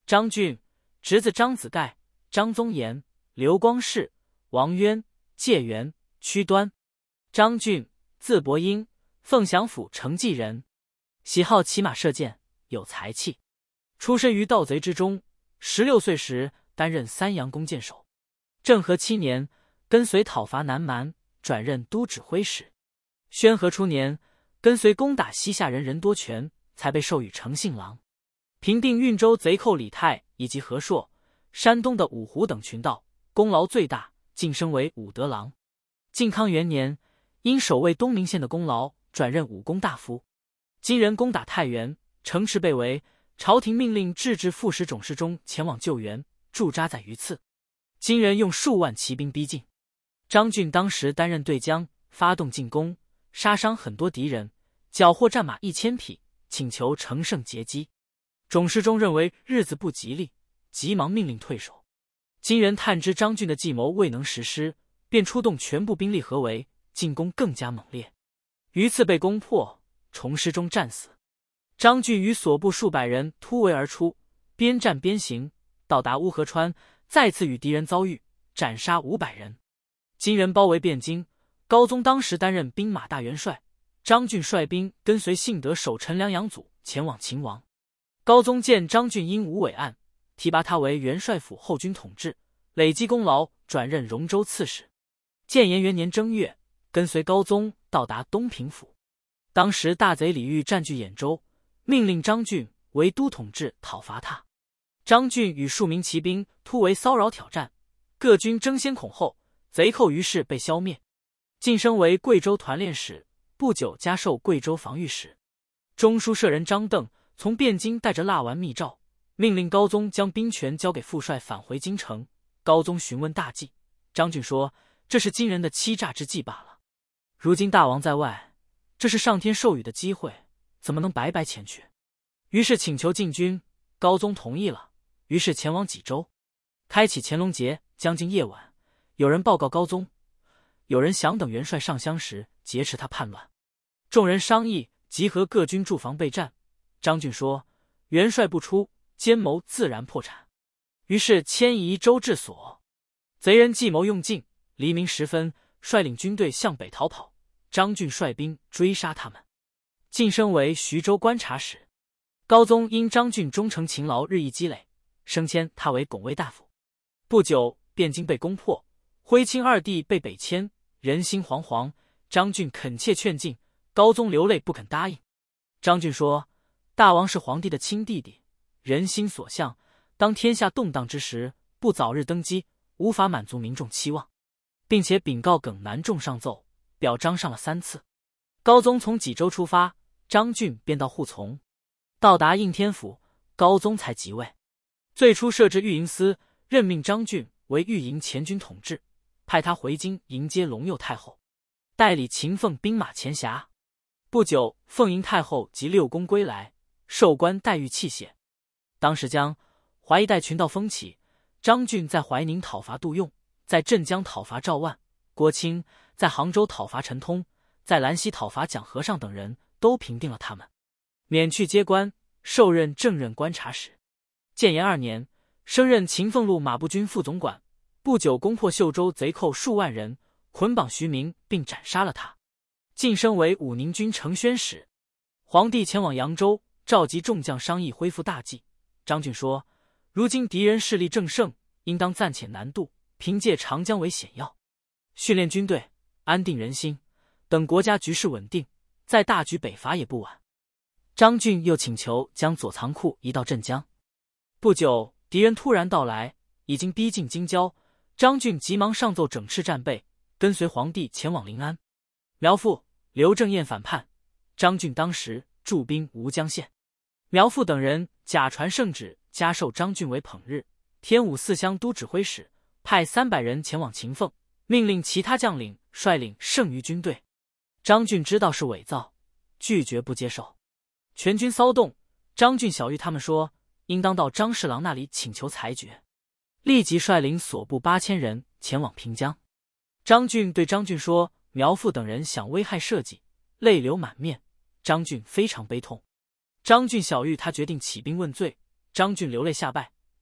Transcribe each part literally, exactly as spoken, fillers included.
张俊，侄子张子盖、张宗言、刘光世、王渊、介元、屈端。张俊，字伯英，凤翔府成纪人，喜好骑马射箭，有才气。出身于盗贼之中，十六岁时担任三阳弓箭手。政和七年，跟随讨伐南蛮，转任都指挥使。宣和初年，跟随攻打西夏人任多权，才被授予丞相郎。平定运州贼寇李泰以及和硕、山东的五湖等群盗，功劳最大，晋升为武德郎。靖康元年，因守卫东明县的功劳，转任武功大夫。金人攻打太原，城池被围，朝廷命令制置副使种侍中前往救援，驻扎在榆次。金人用数万骑兵逼近。张俊当时担任对将，发动进攻，杀伤很多敌人，缴获战马一千匹，请求乘胜截击。种侍中认为日子不吉利，急忙命令退守。金人探知张俊的计谋未能实施，便出动全部兵力合围，进攻更加猛烈。榆次被攻破，虫师中战死。张俊与所部数百人突围而出，边战边行，到达乌河川，再次与敌人遭遇，斩杀五百人。金人包围汴京，高宗当时担任兵马大元帅，张俊率兵跟随信德守陈良杨祖前往秦王。高宗见张俊因无伟岸，提拔他为元帅府后军统制，累积功劳，转任荣州刺史。建炎元年正月，跟随高宗到达东平府。当时大贼李煜占据兖州，命令张俊为都统制讨伐他。张俊与数名骑兵突围骚扰挑战，各军争先恐后，贼寇于是被消灭。晋升为贵州团练使，不久加授贵州防御使。中书舍人张邓从汴京带着蜡丸密诏，命令高宗将兵权交给副帅，返回京城。高宗询问大计，张俊说这是金人的欺诈之计罢了。如今大王在外，这是上天授予的机会，怎么能白白前去？于是请求进军，高宗同意了，于是前往济州。开启乾隆节，将近夜晚，有人报告高宗，有人想等元帅上香时劫持他叛乱。众人商议，集合各军驻防备战。张俊说元帅不出，奸谋自然破产。于是迁移州治所。贼人计谋用尽，黎明时分，率领军队向北逃跑。张俊率兵追杀他们，晋升为徐州观察使。高宗因张俊忠诚勤劳，日益积累，升迁他为拱卫大夫。不久，汴京被攻破，徽钦二帝被北迁，人心惶惶。张俊恳切劝进，高宗流泪不肯答应。张俊说大王是皇帝的亲弟弟，人心所向，当天下动荡之时，不早日登基，无法满足民众期望，并且禀告耿南众上奏，表彰上了三次。高宗从济州出发，张俊便到扈从。到达应天府，高宗才即位。最初设置御营司，任命张俊为御营前军统制，派他回京迎接隆佑太后，代理秦凤兵马前辖。不久，凤迎太后及六宫归来，授官带御器械。当时江淮一带群盗风起，张俊在怀宁讨伐杜用，在镇江讨伐赵万、郭清，在杭州讨伐陈通，在兰溪讨伐蒋和尚等人，都平定了他们，免去阶官，授任正任观察使。建炎二年，升任秦凤路马步军副总管。不久，攻破秀州贼寇数万人，捆绑徐明，并斩杀了他，晋升为武宁军承宣使。皇帝前往扬州，召集众将商议恢复大计。张俊说如今敌人势力正盛，应当暂且南渡，凭借长江为险要，训练军队，安定人心，等国家局势稳定，再大举北伐也不晚。张俊又请求将左藏库移到镇江。不久，敌人突然到来，已经逼近京郊。张俊急忙上奏整饬战备，跟随皇帝前往临安。苗阜、刘正彦反叛，张俊当时驻兵吴江县。苗阜等人假传圣旨，加授张俊为捧日、天武四乡都指挥使，派三百人前往秦凤，命令其他将领率领剩余军队。张俊知道是伪造，拒绝不接受。全军骚动，张俊晓谕他们说应当到张侍郎那里请求裁决，立即率领所部八千人前往平江。张俊对张俊说苗阜等人想危害社稷，泪流满面。张俊非常悲痛。张俊晓谕他决定起兵问罪，张俊流泪下拜，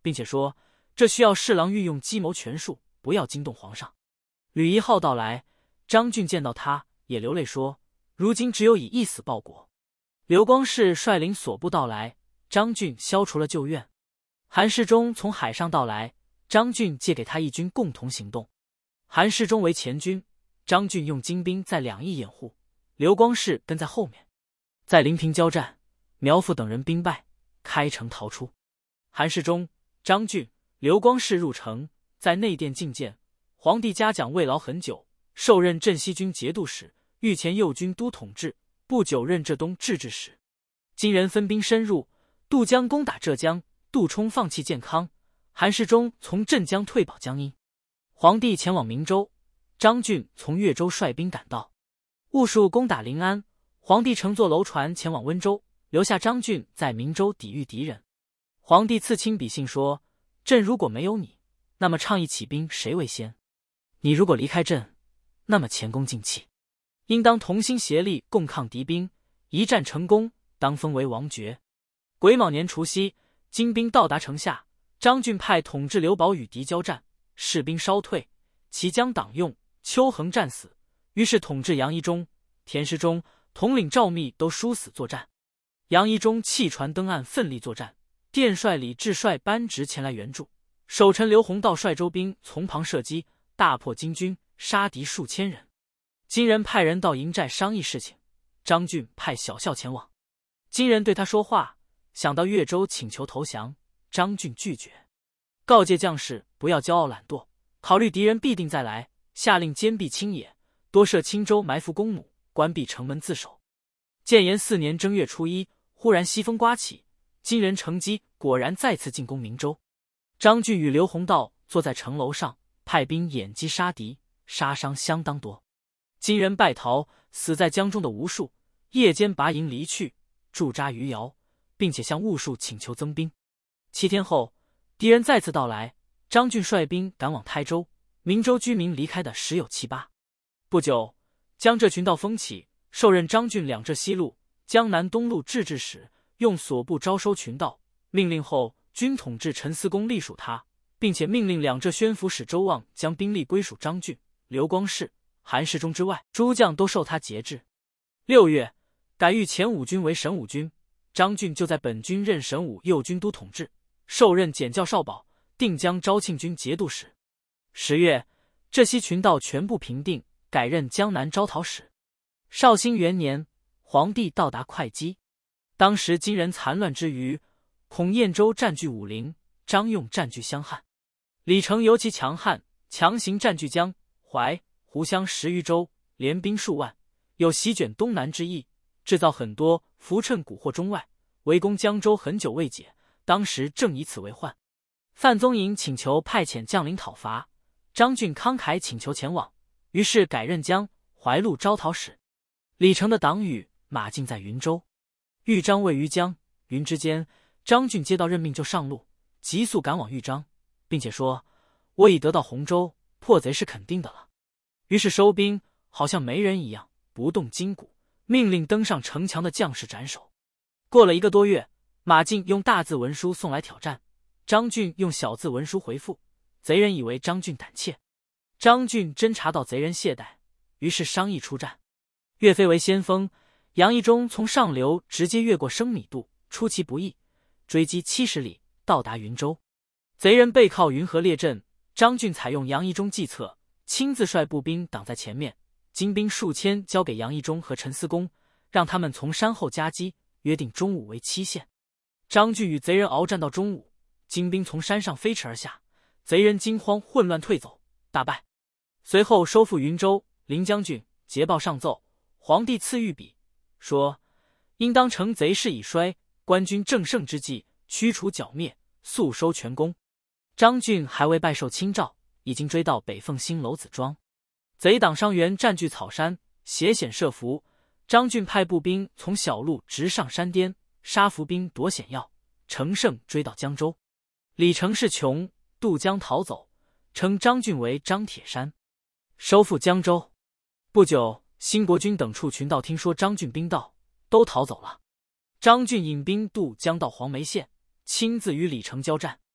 并且说这需要侍郎运用计谋权术，不要惊动皇上。吕夷号到来，张俊见到他也流泪说，如今只有以一死报国。刘光世率领所部到来，张俊消除了旧怨。韩世忠从海上到来，张俊借给他一军共同行动。韩世忠为前军，张俊用精兵在两翼掩护，刘光世跟在后面。在临平交战，苗阜等人兵败，开城逃出。韩世忠、张俊、刘光世入城，在内殿觐见。皇帝嘉奖慰劳很久，受任镇西军节度使，御前右军都统制，不久任浙东制置使。金人分兵深入，渡江攻打浙江，杜充放弃建康，韩世忠从镇江退保江阴。皇帝前往明州，张俊从越州率兵赶到，兀术攻打临安，皇帝乘坐楼船前往温州，留下张俊在明州抵御敌人。皇帝赐亲笔信说，朕如果没有你，那么倡议起兵谁为先？你如果离开朕，那么前功尽弃，应当同心协力共抗敌兵，一战成功，当封为王爵。癸卯年除夕，金兵到达城下，张俊派统制刘保与敌交战，士兵稍退，其将党用、邱恒战死，于是统治杨一中、田师忠、统领赵密都殊死作战。杨一中弃船登岸，奋力作战。殿帅李志率班直前来援助，守臣刘洪道率周兵从旁射击，大破金军，杀敌数千人。金人派人到营寨商议事情，张俊派小校前往。金人对他说话，想到越州请求投降，张俊拒绝，告诫将士不要骄傲懒惰，考虑敌人必定再来，下令坚壁清野，多设青州埋伏弓弩，关闭城门自守。建炎四年正月初一，忽然西风刮起，金人乘机果然再次进攻明州。张俊与刘洪道坐在城楼上，派兵掩击杀敌，杀伤相当多。金人败逃，死在江中的无数，夜间拔营离去，驻扎余姚，并且向兀术请求增兵。七天后，敌人再次到来，张俊率兵赶往台州，明州居民离开的十有七八。不久，江浙群盗风起，受任张俊两浙西路、江南东路制置使，用所部招收群盗。命令后，军统制陈思公隶属他，并且命令两浙宣抚使周望将兵力归属张俊、刘光世、韩世忠之外，诸将都受他节制。六月，改御前五军为神武军，张俊就在本军任神武右军都统制，受任检校少保，定江昭庆军节度使。十月，浙西群盗全部平定，改任江南招讨使。绍兴元年，皇帝到达会稽，当时金人残乱之余，孔彦州占据武陵，张用占据襄汉，李成尤其强悍，强行占据江、淮、湖湘十余州，联兵数万，有席卷东南之意，制造很多浮趁蛊惑中外，围攻江州很久未解，当时正以此为患。范宗颖请求派遣将领讨伐，张俊慷慨请求前往，于是改任江、淮路招讨使。李成的党羽马进在云州，豫章位于江、云之间，张俊接到任命就上路，急速赶往豫章，并且说，我已得到洪州，破贼是肯定的了。于是收兵，好像没人一样，不动筋骨，命令登上城墙的将士斩首。过了一个多月，马进用大字文书送来挑战，张俊用小字文书回复，贼人以为张俊胆怯。张俊侦察到贼人懈怠，于是商议出战。岳飞为先锋，杨一中从上流直接越过生米渡，出其不意，追击七十里，到达云州。贼人背靠云河列阵，张俊采用杨一中计策，亲自率步兵挡在前面，精兵数千交给杨一中和陈思公，让他们从山后夹击，约定中午为期限。张俊与贼人鏖战到中午，精兵从山上飞驰而下，贼人惊慌混乱退走，大败。随后收复云州。林将军捷报上奏，皇帝赐御笔，说应当乘贼势已衰，官军正盛之际，驱除剿灭，速收全功。张俊还未拜受亲诏，已经追到北凤新楼子庄。贼党伤员占据草山，携险设伏。张俊派步兵从小路直上山巅，杀伏兵夺险要，乘胜追到江州。李成是穷，渡江逃走，称张俊为张铁山，收复江州。不久，新国军等处群盗听说张俊兵到，都逃走了。张俊引兵渡江到黄梅县，亲自与李成交战。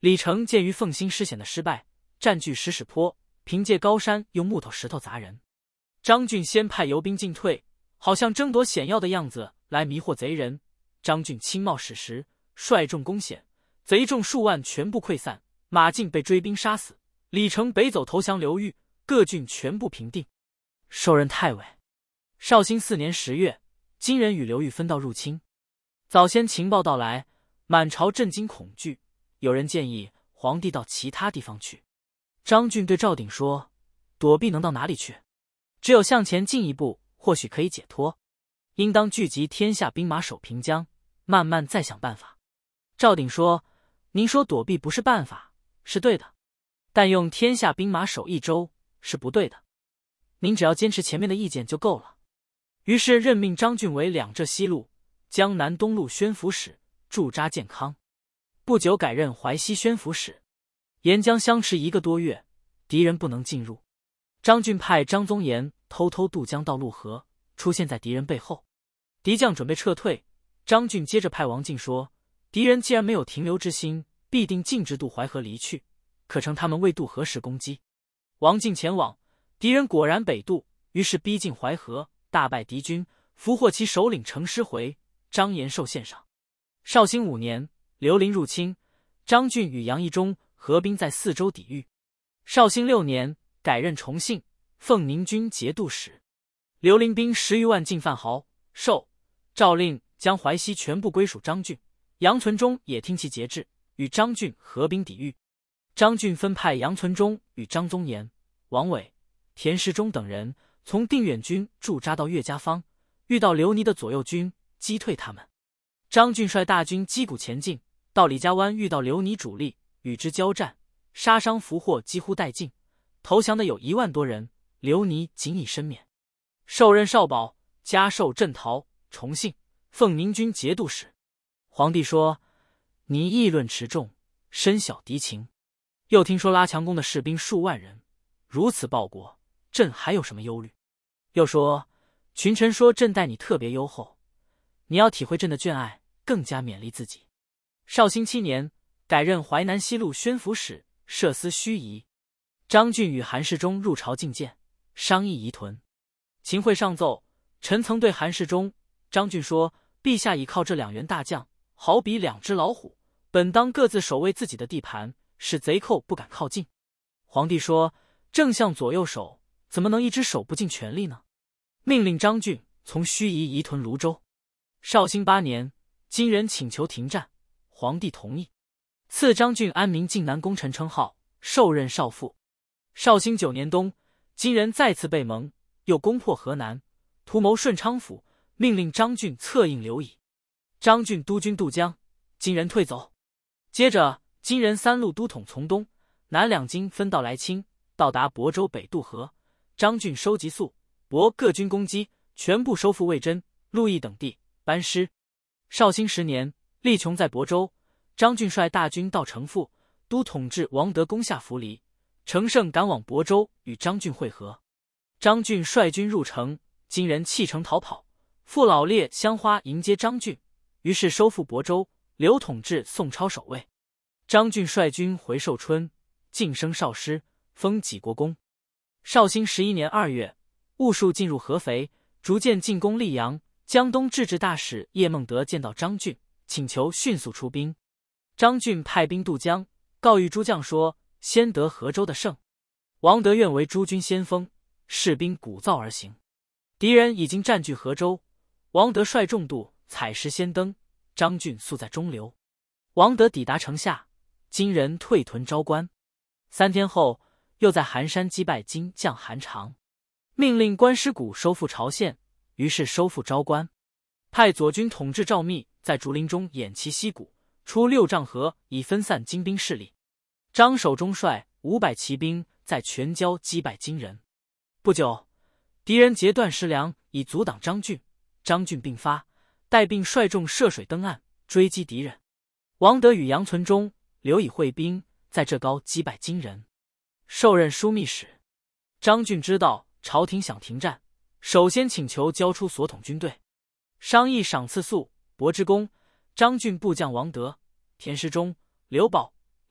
李成鉴于凤兴失险的失败，占据石屎坡，凭借高山用木头石头砸人。张俊先派游兵进退，好像争夺险要的样子来迷惑贼人。张俊轻冒矢石，率众攻险，贼众数万全部溃散，马进被追兵杀死。李成北走投降刘裕，各郡全部平定，授任太尉。绍兴四年十月，金人与刘裕分道入侵。早先情报到来，满朝震惊恐惧，有人建议皇帝到其他地方去。张俊对赵鼎说：“躲避能到哪里去？只有向前进一步，或许可以解脱。应当聚集天下兵马守平江，慢慢再想办法。”赵鼎说：“您说躲避不是办法，是对的，但用天下兵马守一州是不对的。您只要坚持前面的意见就够了。”于是任命张俊为两浙西路、江南东路宣抚使，驻扎建康。不久改任淮西宣抚使。沿江相持一个多月，敌人不能进入。张俊派张宗岩偷偷渡江到陆河，出现在敌人背后。敌将准备撤退，张俊接着派王进说：“敌人既然没有停留之心，必定径直渡淮河离去，可乘他们未渡河时攻击。”王进前往，敌人果然北渡，于是逼近淮河，大败敌军，俘获其首领程师回。张延寿献上。绍兴五年，刘林入侵，张俊与杨义忠合兵在四州抵御。绍兴六年，改任重信、奉宁军节度使。刘林兵十余万进犯濠、寿，诏令将淮西全部归属张俊。杨存忠也听其节制，与张俊合兵抵御。张俊分派杨存忠与张宗岩、王伟、田时中等人从定远军驻扎到岳家坊，遇到刘尼的左右军，击退他们。张俊率大军击鼓前进，到李家湾遇到刘尼主力，与之交战，杀伤俘获几乎殆尽，投降的有一万多人，刘尼仅以身免。授任少保，加授镇陶、重信、奉宁军节度使。皇帝说：“你议论持重，深晓敌情。又听说拉强宫的士兵数万人，如此报国，朕还有什么忧虑？又说群臣说朕待你特别优厚，你要体会朕的眷爱，更加勉励自己。”绍兴七年，改任淮南西路宣抚使，设司盱眙。张俊与韩世忠入朝觐见，商议移屯。秦桧上奏，臣曾对韩世忠、张俊说：“陛下倚靠这两员大将，好比两只老虎，本当各自守卫自己的地盘，使贼寇不敢靠近。”皇帝说：“正相左右手，怎么能一只手不尽全力呢？”命令张俊从盱眙移屯泸州。绍兴八年，金人请求停战，皇帝同意，赐张俊安明晋南功臣称号，授任少傅。绍兴九年冬，金人再次被蒙，又攻破河南，图谋顺昌府，命令张俊策应刘乙。张俊督军渡江，金人退走。接着金人三路都统从东南两京分道来侵，到达亳州北渡河。张俊收集粟、帛各军攻击，全部收复魏真、鹿邑等地，班师。绍兴十年，力穷在亳州，张俊率大军到城父，都统制王德攻下涪陵，程胜赶往亳州与张俊会合。张俊率军入城，金人弃城逃跑，父老烈香花迎接张俊，于是收复亳州，刘统制宋超守卫。张俊率军回寿春，晋升少师，封济国公。绍兴十一年二月，兀术进入合肥，逐渐进攻溧阳。江东制置大使叶孟德见到张俊，请求迅速出兵。张俊派兵渡江，告谕诸将说：“先得河州的胜。”王德愿为诸军先锋，士兵鼓噪而行。敌人已经占据河州，王德率众渡，采石先登。张俊宿在中流。王德抵达城下，金人退屯昭关。三天后，又在寒山击败金将韩长，命令关师古收复朝县，于是收复昭关。派左军统制赵密在竹林中偃旗息鼓，出六丈河，以分散金兵势力。张守忠率五百骑兵在全椒击败金人。不久，敌人截断食粮，以阻挡张俊。张俊病发，带病率众涉水登岸，追击敌人。王德与杨存忠、刘以会兵，在浙高击败金人，授任枢密使。张俊知道朝廷想停战，首先请求交出所统军队，商议赏赐粟帛之功。张俊部将王德、田时中、刘宝、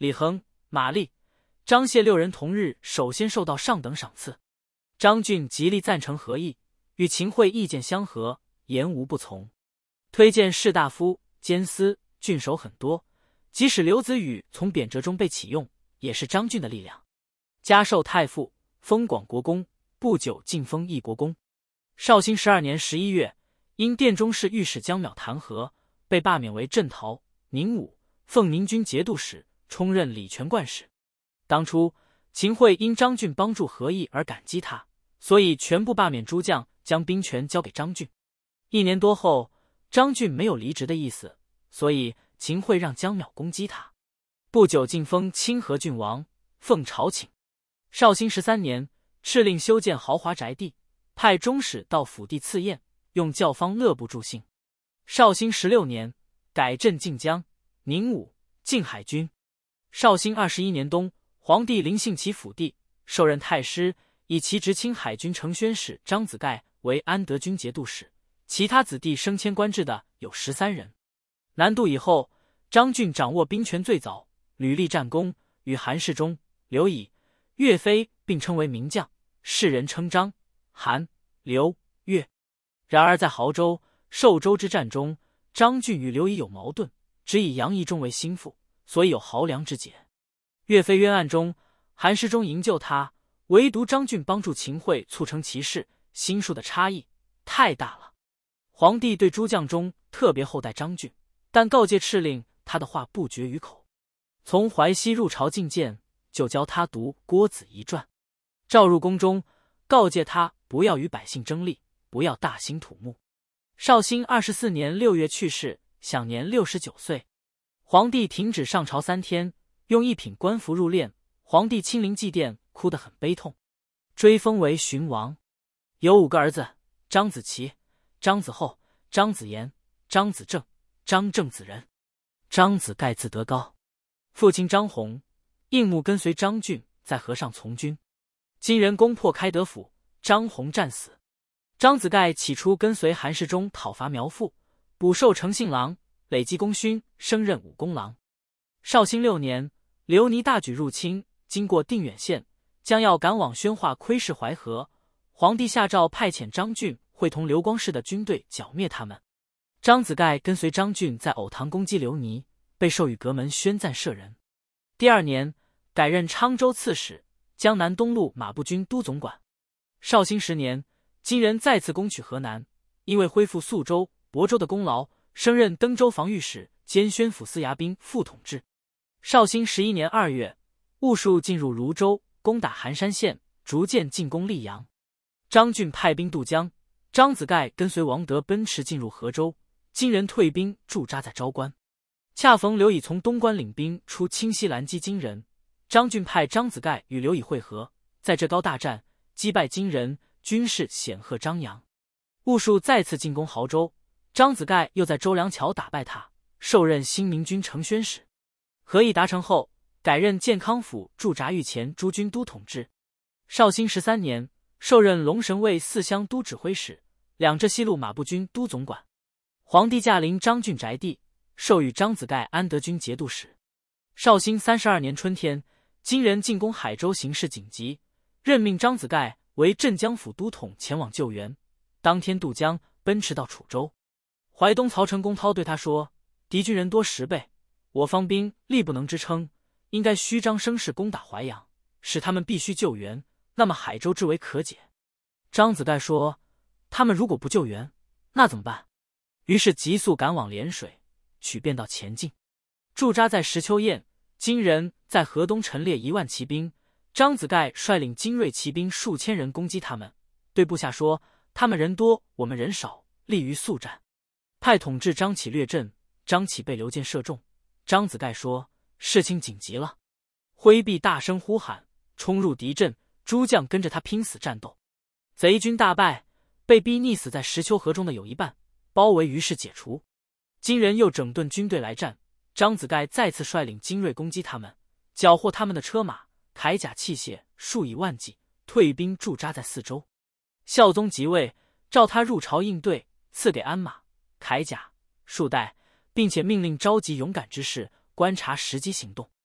李恒、马立、张谢六人同日首先受到上等赏赐。张俊极力赞成和议，与秦桧意见相合，言无不从。推荐士大夫、监司、郡守很多，即使刘子宇从贬谪中被启用，也是张俊的力量。加授太傅，封广国公，不久晋封义国公。绍兴十二年十一月，因殿中事御史江邈弹劾，被罢免为镇陶、宁武、奉宁军节度使，充任礼权冠使。当初秦桧因张俊帮助和议而感激他，所以全部罢免诸将，将兵权交给张俊。一年多后，张俊没有离职的意思，所以秦桧让江邈攻击他。不久晋封清河郡王，奉朝请。绍兴十三年，敕令修建豪华宅地，派中使到府地赐宴，用教坊乐部助兴。绍兴十六年，改镇靖江、宁武、靖海军。绍兴二十一年冬，皇帝临幸其府地，授任太师，以其执清海军承宣使张子盖为安德军节度使，其他子弟升迁官制的有十三人。南渡以后，张俊掌握兵权最早，屡立战功，与韩世忠、刘乙、岳飞并称为名将，世人称张、韩、刘、岳。然而在亳州、寿州之战中，张俊与刘乙有矛盾，只以杨义忠为心腹，所以有濠梁之解。岳飞冤案中，韩世忠营救他，唯独张俊帮助秦桧促成其事，心术的差异太大了。皇帝对诸将中特别厚待张俊，但告诫敕令，他的话不绝于口。从淮西入朝觐见，就教他读《郭子仪传》。召入宫中，告诫他不要与百姓争利，不要大兴土木。绍兴二十四年六月去世，享年六十九岁。皇帝停止上朝三天，用一品官服入殓，皇帝亲临祭奠，哭得很悲痛。追封为荀王，有五个儿子：张子琪、张子厚、张子言、张子正、张正子仁。张子盖字德高，父亲张弘应募跟随张俊在河上从军，金人攻破开德府，张弘战死。张子盖起初跟随韩世忠讨伐苗阜，补授诚信郎，累积功勋，升任武功郎。绍兴六年，刘尼大举入侵，经过定远县，将要赶往宣化窥视淮河。皇帝下诏派遣张俊会同刘光世的军队剿灭他们。张子盖跟随张俊在藕塘攻击刘尼，被授予阁门宣赞舍人。第二年，改任昌州刺史，江南东路马步军都总管。绍兴十年，金人再次攻取河南，因为恢复宿州、亳州的功劳，升任登州防御使兼宣抚司衙兵副统制。绍兴十一年二月，兀术进入泸州，攻打寒山县，逐渐进攻溧阳。张俊派兵渡江，张子盖跟随王德奔驰进入河州，金人退兵驻扎在昭关。恰逢刘乙从东关领兵出清溪拦击金人，张俊派张子盖与刘乙会合，在这高大战击败金人，军势显赫张扬。兀术再次进攻亳州，张子盖又在周梁桥打败他，授任新民军承宣使。和议达成后，改任建康府驻扎御前诸军都统制。绍兴十三年，授任龙神卫四乡都指挥使，两浙西路马步军都总管。皇帝驾临张俊宅地，授予张子盖安德军节度使。绍兴三十二年春天，金人进攻海州，形势紧急，任命张子盖为镇江府都统，前往救援。当天渡江，奔驰到楚州。淮东曹成公涛对他说：“敌军人多十倍，我方兵力不能支撑，应该虚张声势攻打淮阳，使他们必须救援，那么海州之围可解。”张子盖说：“他们如果不救援，那怎么办？”于是急速赶往涟水，取便道前进。驻扎在石丘堰，金人在河东陈列一万骑兵，张子盖率领精锐骑兵数千人攻击他们，对部下说：“他们人多，我们人少，利于速战。”派统制张启略阵，张启被刘建射中。张子盖说：“事情紧急了。”挥臂大声呼喊，冲入敌阵，诸将跟着他拼死战斗。贼军大败，被逼溺死在石丘河中的有一半，包围于是解除。金人又整顿军队来战，张子盖再次率领精锐攻击他们，缴获他们的车马、铠甲器械数以万计，退兵驻扎在四周。孝宗即位，召他入朝应对，赐给鞍马、铠甲、束带，并且命令召集勇敢之士，观察时机行动。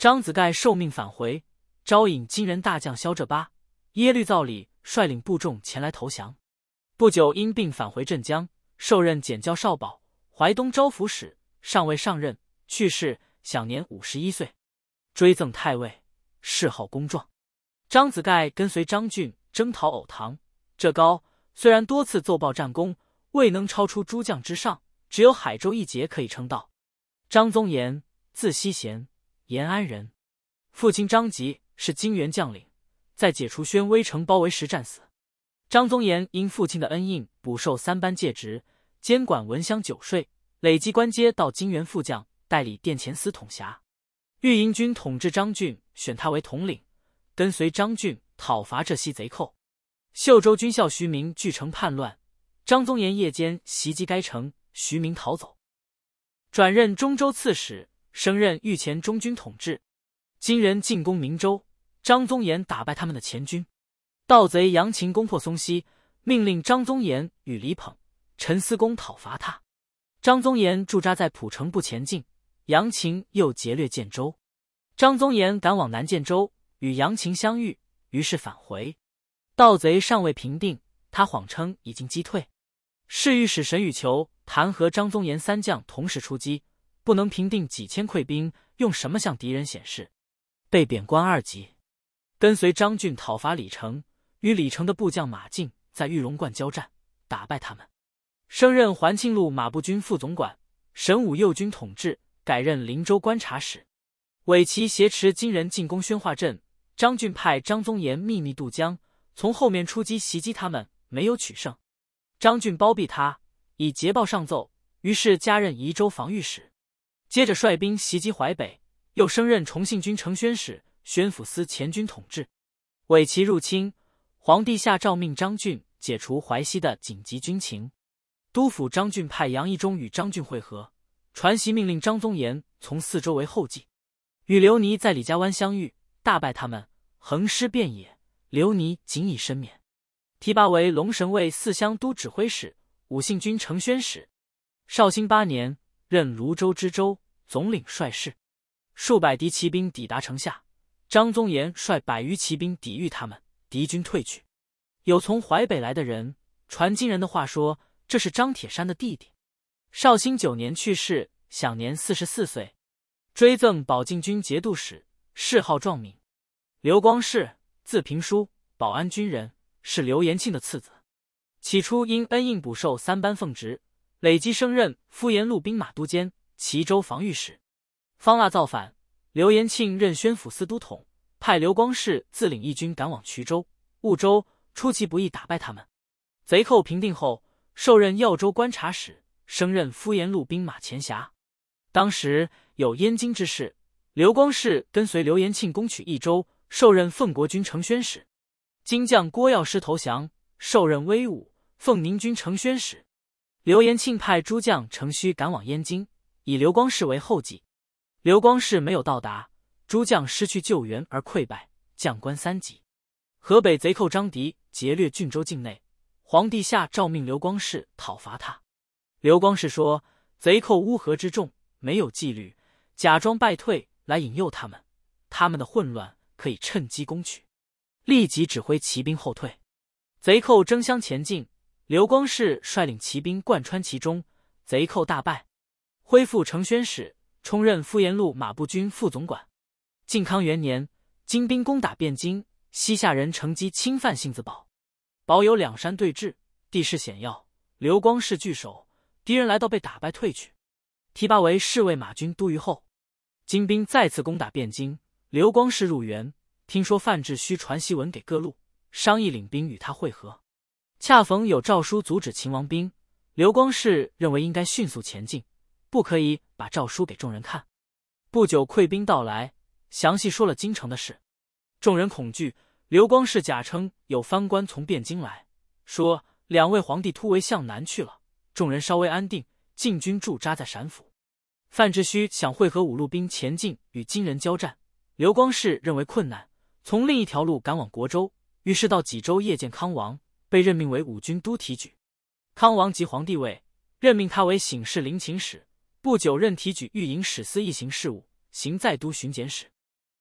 张子盖受命返回，招引金人大将萧浙巴、耶律造里率领部众前来投降。不久因病返回镇江，受任检校少保、淮东招抚使，尚未上任，去世，享年五十一岁，追赠太尉，谥号公壮。张子盖跟随张俊征讨藕塘、浙高，虽然多次奏报战功，未能超出诸将之上，只有海州一捷可以称道。张宗岩，字希贤，延安人，父亲张吉是金元将领，在解除宣威城包围时战死。张宗岩因父亲的恩荫，补授三班戒职，监管文乡九税，累积官阶到金元副将，代理殿前司统辖。御营军统制张俊选他为统领，跟随张俊讨伐浙西贼寇。秀州军校徐明据城叛乱，张宗岩夜间袭击该城，徐明逃走，转任中州刺史，升任御前中军统制。金人进攻明州，张宗岩打败他们的前军。盗贼杨勤攻破松溪，命令张宗岩与李捧、陈思公讨伐他。张宗岩驻扎在蒲城不前进，杨勤又劫掠建州。张宗岩赶往南建州，与杨勤相遇，于是返回。盗贼尚未平定，他谎称已经击退。侍御史沈雨求弹劾张宗岩三将同时出击，不能平定几千溃兵，用什么向敌人显示？被贬官二级。跟随张俊讨伐李成，与李成的部将马进在玉龙观交战，打败他们，升任环庆路马步军副总管，神武右军统制，改任灵州观察使。伪齐挟持金人进攻宣化镇，张俊派张宗岩秘密渡江，从后面出击袭击他们，没有取胜。张俊包庇他，以捷报上奏，于是加任宜州防御使。接着率兵袭击淮北，又升任重信军承宣使、宣抚司前军统制。伪齐入侵，皇帝下诏命张俊解除淮西的紧急军情。督府张俊派杨义忠与张俊会合，传檄命令张宗岩从四周围后继，与刘尼在李家湾相遇，大败他们，横尸遍野，刘尼仅以身免。提拔为龙神卫四乡都指挥使、武信军承宣使。绍兴八年，任泸州知州，总领帅事。数百敌骑兵抵达城下，张宗岩率百余骑兵抵御他们，敌军退去。有从淮北来的人传金人的话说，这是张铁山的弟弟。绍兴九年去世，享年四十四岁，追赠保靖军节度使，谥号壮敏。刘光世，字平书，保安军人，是刘延庆的次子。起初因恩应补授三班奉职，累积升任敷延路兵马都监、齐州防御使。方腊造反，刘延庆任宣抚司都统，派刘光世自领义军赶往衢州、婺州，出其不意打败他们。贼寇平定后，受任耀州观察使，升任敷延路兵马前辖。当时有燕京之事，刘光世跟随刘延庆攻取益州，受任奉国军承宣使。金将郭药师投降，受任威武、奉宁军承宣使。刘延庆派诸将乘虚赶往燕京，以刘光世为后继。刘光世没有到达，诸将失去救援而溃败，将官三级。河北贼寇张迪劫掠郡州境内，皇帝下诏命刘光世讨伐他。刘光世说，贼寇乌合之众，没有纪律，假装败退来引诱他们，他们的混乱可以趁机攻取。立即指挥骑兵后退。贼寇争相前进，刘光世率领骑兵贯穿其中，贼寇大败，恢复承宣使，充任敷延路马步军副总管。靖康元年，金兵攻打汴京，西夏人乘机侵犯杏子堡，堡有两山对峙，地势险要，刘光世据守，敌人来到被打败退去，提拔为侍卫马军都虞候。金兵再次攻打汴京，刘光世入援，听说范志虚传檄文给各路，商议领兵与他会合。恰逢有诏书阻止秦王兵，刘光世认为应该迅速前进，不可以把诏书给众人看。不久溃兵到来，详细说了京城的事。众人恐惧，刘光世假称有藩官从汴京来，说两位皇帝突围向南去了。众人稍微安定，禁军驻扎在陕府。范志虚想会合五路兵前进与金人交战，刘光世认为困难，从另一条路赶往国州，于是到济州谒见康王，被任命为五军都提举。康王即皇帝位，任命他为醒世陵寝使，不久任提举御营史司一行事务，行在都巡检使。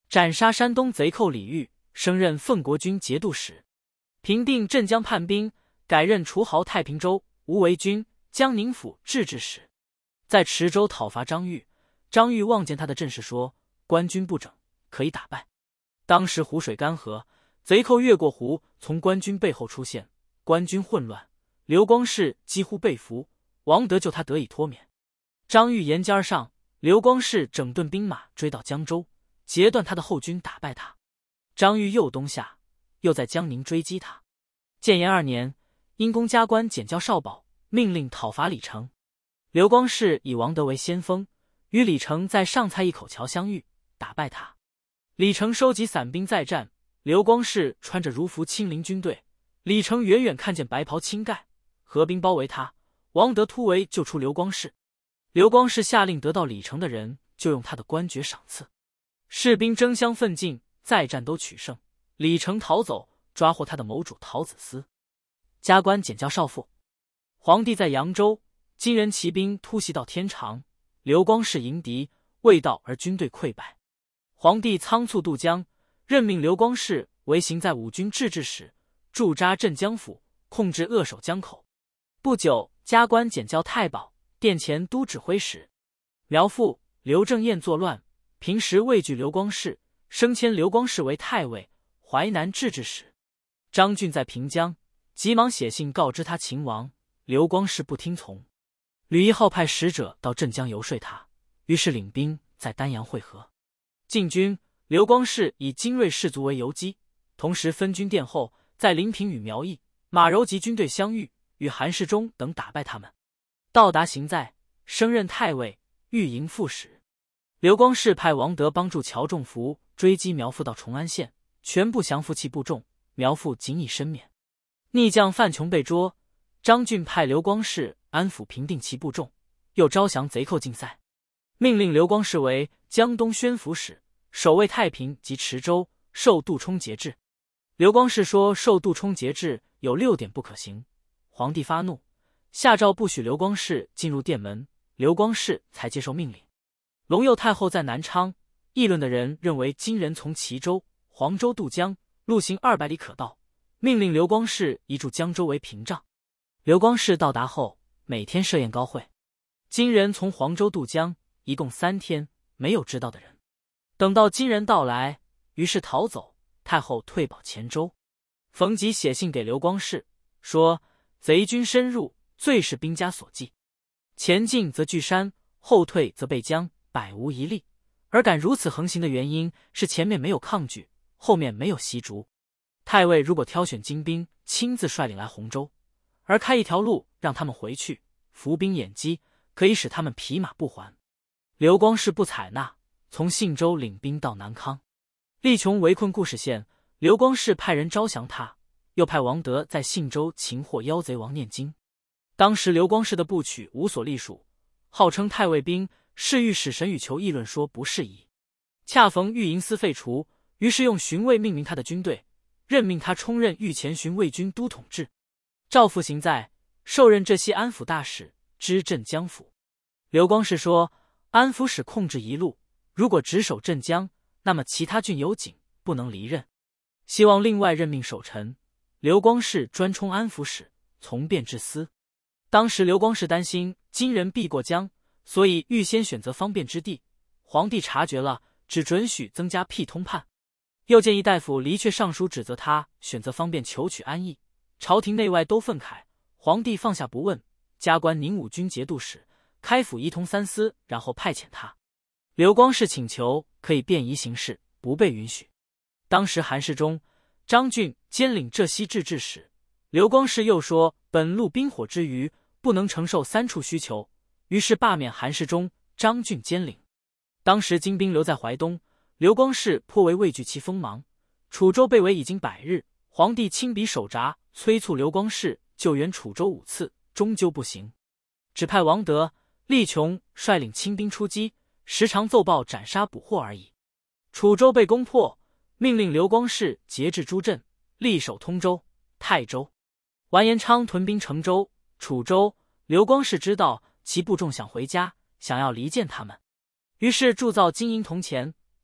斩杀山东贼寇李煜，升任奉国军节度使，平定镇江叛兵，改任除豪太平州、吴为军、江宁府制置使。在池州讨伐张玉，张玉望见他的阵势，说：“官军不整，可以打败。”当时湖水干涸，贼寇越过湖，从官军背后出现，官军混乱，刘光世几乎被俘，王德救他得以脱免。张玉沿街而上，刘光世整顿兵马追到江州，截断他的后军，打败他。张玉又东下，又在江宁追击他。建炎二年，因公加官检校少保，命令讨伐李成。刘光世以王德为先锋，与李成在上蔡一口桥相遇，打败他。李成收集散兵再战，刘光世穿着儒服亲临军队，李成远远看见白袍青盖，合兵包围他，王德突围救出刘光世。刘光世下令得到李成的人就用他的官爵赏赐。士兵争相奋进，再战都取胜，李成逃走，抓获他的谋主陶子思，加官检校少傅。皇帝在扬州，金人骑兵突袭到天长，刘光世迎敌未到，而军队溃败。皇帝仓促渡江，任命刘光世为行在五军制置使，驻扎镇江府，控制扼守江口。不久，加官检校太保、殿前都指挥使。苗父刘正彦作乱，平时畏惧刘光世，升迁刘光世为太尉、淮南制置使。张俊在平江，急忙写信告知他秦王，刘光世不听从。吕一号派使者到镇江游说他，于是领兵在丹阳会合。进军，刘光世以精锐士卒为游击，同时分军殿后，在临平与苗裔、马柔及军队相遇，与韩世忠等打败他们。到达行在，升任太尉、御营副使。刘光世派王德帮助乔仲福追击苗父到崇安县，全部降服其部众，苗父仅以身免。逆将范琼被捉，张俊派刘光世安抚平定其部众，又招降贼寇竞赛，命令刘光世为江东宣抚使，守卫太平及池州，受杜充节制。刘光世说受杜充节制有六点不可行，皇帝发怒，下诏不许刘光世进入殿门，刘光世才接受命令。隆佑太后在南昌，议论的人认为金人从齐州、黄州渡江，路行二百里可到，命令刘光世移驻江州为屏障。刘光世到达后，每天设宴高会。金人从黄州渡江，一共三天，没有知道的人。等到金人到来，于是逃走，太后退保黔州。冯吉写信给刘光世，说贼军深入，最是兵家所忌，前进则据山，后退则被江，百无一利，而敢如此横行的原因是前面没有抗拒，后面没有袭逐。太尉如果挑选精兵，亲自率领来洪州，而开一条路让他们回去，伏兵掩击，可以使他们匹马不还。刘光世不采纳，从信州领兵到南康。力穷围困固始县，刘光世派人招降他，又派王德在信州擒获妖贼王念经。当时刘光世的部曲无所隶属，号称太尉兵，侍御史沈羽求议论说不适宜。恰逢御营司废除，于是用巡卫命名他的军队，任命他充任御前巡卫军都统制。赵复行在，受任浙西安抚大使，知镇江府。刘光世说，安抚使控制一路，如果只守镇江，那么其他郡有警，不能离任，希望另外任命守臣。刘光世专充安抚使，从便治司。当时刘光世担心金人必过江，所以预先选择方便之地。皇帝察觉了，只准许增加辟通判。又建议大夫离却上书指责他选择方便求取安逸，朝廷内外都愤慨。皇帝放下不问，加官宁武军节度使，开府仪同三司，然后派遣他。刘光世请求可以便宜行事，不被允许。当时韩世忠、张俊兼领浙西制置使，刘光世又说本路兵火之余，不能承受三处需求，于是罢免韩世忠、张俊兼领。当时金兵留在淮东，刘光世颇为畏惧其锋芒。楚州被围已经百日，皇帝亲笔手札催促刘光世救援楚州五次，终究不行，只派王德、力穷率领亲兵出击，时常奏报斩杀捕获而已。楚州被攻破，命令刘光世节制诸镇，力守通州、泰州。完颜昌屯兵成州、楚州，刘光世知道其部众想回家，想要离间他们，于是铸造金银铜钱，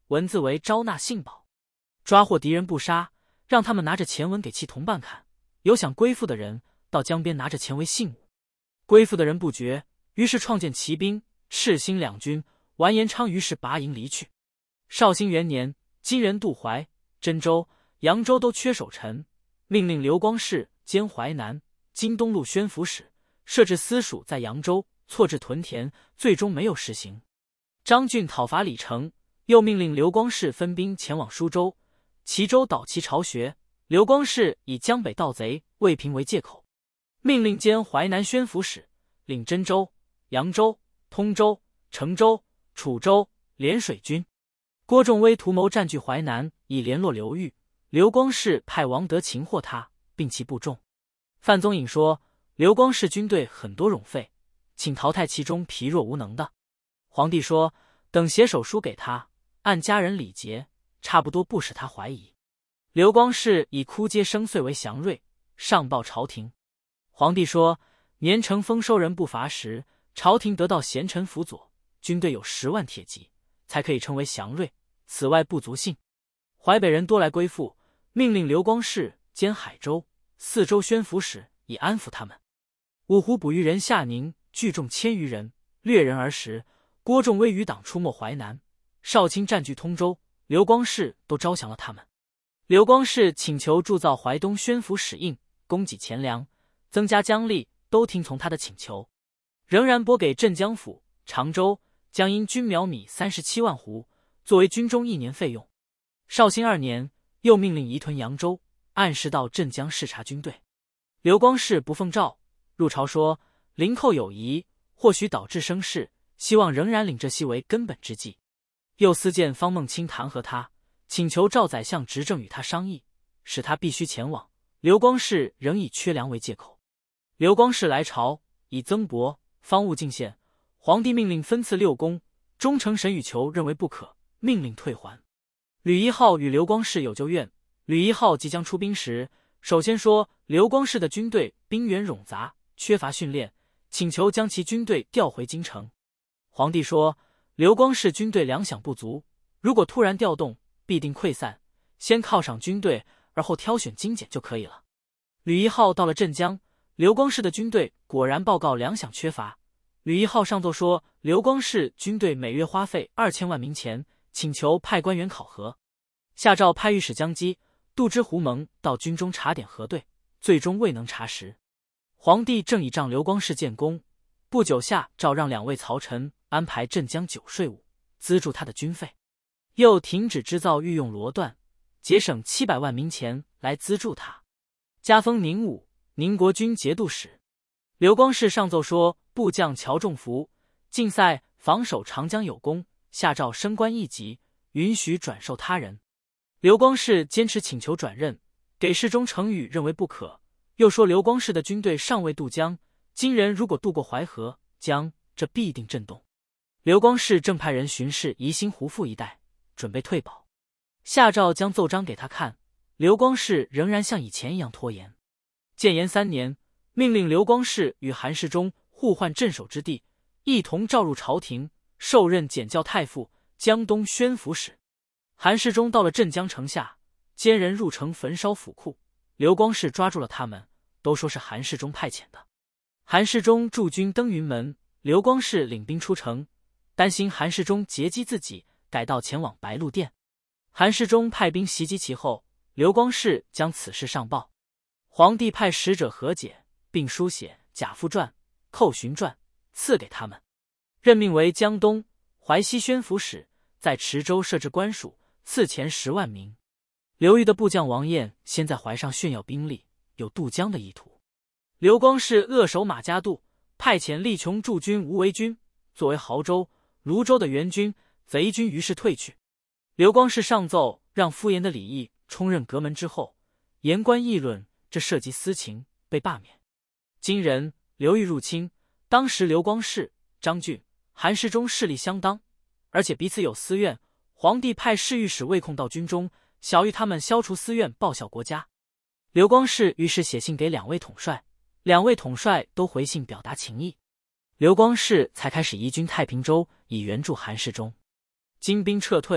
文字为招纳信宝，抓获敌人不杀，让他们拿着前文给其同伴看，有想归附的人到江边拿着钱为信物。归附的人不决，于是创建骑兵，赤兴两军。完颜昌于是拔营离去。绍兴元年，金人渡淮、真州、扬州都缺守臣，命令刘光世兼淮南、京东路宣抚使，设置司署在扬州，错置屯田，最终没有实行。张俊讨伐李成，又命令刘光世分兵前往舒州、齐州捣齐巢穴。刘光世以江北盗贼魏平为借口，命令兼淮南宣抚使，领真州、扬州、通州、成州、楚州联水军。郭仲威图谋占据淮南，以联络刘裕。刘光世派王德擒获他，并其部众。范宗颖说，刘光世军队很多冗费，请淘汰其中疲弱无能的。皇帝说，等写手书给他，按家人礼节，差不多不使他怀疑。刘光世以枯竭生岁为祥瑞，上报朝廷。皇帝说，年成丰收人不乏时，朝廷得到贤臣辅佐，军队有十万铁骑，才可以称为祥瑞，此外不足信。淮北人多来归附，命令刘光世兼海州、四州宣抚使，以安抚他们。五湖捕鱼人夏宁聚众千余人，掠人而食。郭仲威余党出没淮南，少卿占据通州，刘光世都招降了他们。刘光世请求铸造淮东宣抚使印，供给钱粮，增加疆力，都听从他的请求，仍然拨给镇江府、常州、江阴军苗米三十七万斛，作为军中一年费用。绍兴二年，又命令移屯扬州，按时到镇江视察军队。刘光世不奉诏，入朝说临寇有疑，或许导致生事，希望仍然领这系为根本之计。又私见方孟卿弹劾他，请求赵宰相执政与他商议，使他必须前往。刘光世仍以缺粮为借口。刘光世来朝，以曾伯、方务进献，皇帝命令分赐六公，忠诚沈羽求认为不可，命令退还。吕一号与刘光世有旧怨，吕一号即将出兵时，首先说刘光世的军队兵源冗杂，缺乏训练，请求将其军队调回京城。皇帝说，刘光世军队粮饷不足，如果突然调动，必定溃散，先犒赏军队，而后挑选精简就可以了。吕一号到了镇江，刘光世的军队果然报告粮饷缺乏。吕一号上奏说，刘光世军队每月花费二千万冥钱，请求派官员考核。下诏派御史江基、杜之胡蒙到军中查点核对，最终未能查实。皇帝正以仗刘光世建功，不久下诏让两位曹臣安排镇江酒税务，资助他的军费，又停止织造御用罗缎，节省七百万冥钱来资助他，加封宁武、宁国军节度使。刘光世上奏说，部将乔仲福竞赛防守长江有功，下诏升官一级，允许转授他人。刘光世坚持请求转任，给事中程宇认为不可，又说刘光世的军队尚未渡江，金人如果渡过淮河、江，这必定震动。刘光世正派人巡视宜兴湖附一带，准备退保。下诏将奏章给他看，刘光世仍然像以前一样拖延。建炎三年，命令刘光世与韩世忠互换镇守之地，一同召入朝廷，受任检校太傅、江东宣抚使。韩世忠到了镇江城下，奸人入城焚烧府库，刘光世抓住了他们，都说是韩世忠派遣的。韩世忠驻军登云门，刘光世领兵出城，担心韩世忠劫击自己，改道前往白鹿殿。韩世忠派兵袭击其后，刘光世将此事上报。皇帝派使者和解，并书写贾父传、寇寻传赐给他们，任命为江东、淮西宣抚使，在池州设置官署，赐钱十万名。刘裕的部将王彦先在淮上炫耀兵力，有渡江的意图。刘光世扼守马家渡，派遣力穷驻军吴为军作为亳州、泸州的援军，贼军于是退去。刘光世上奏让敷衍的李毅充任阁门之后，言官议论这涉及私情，被罢免。今人刘裕入侵，当时刘光世、张俊、韩世忠势力相当，而且彼此有私怨，皇帝派侍御史魏控到军中，晓谕他们消除私怨，报效国家。刘光世于是写信给两位统帅，两位统帅都回信表达情意，刘光世才开始移军太平州，以援助韩世忠。金兵撤退，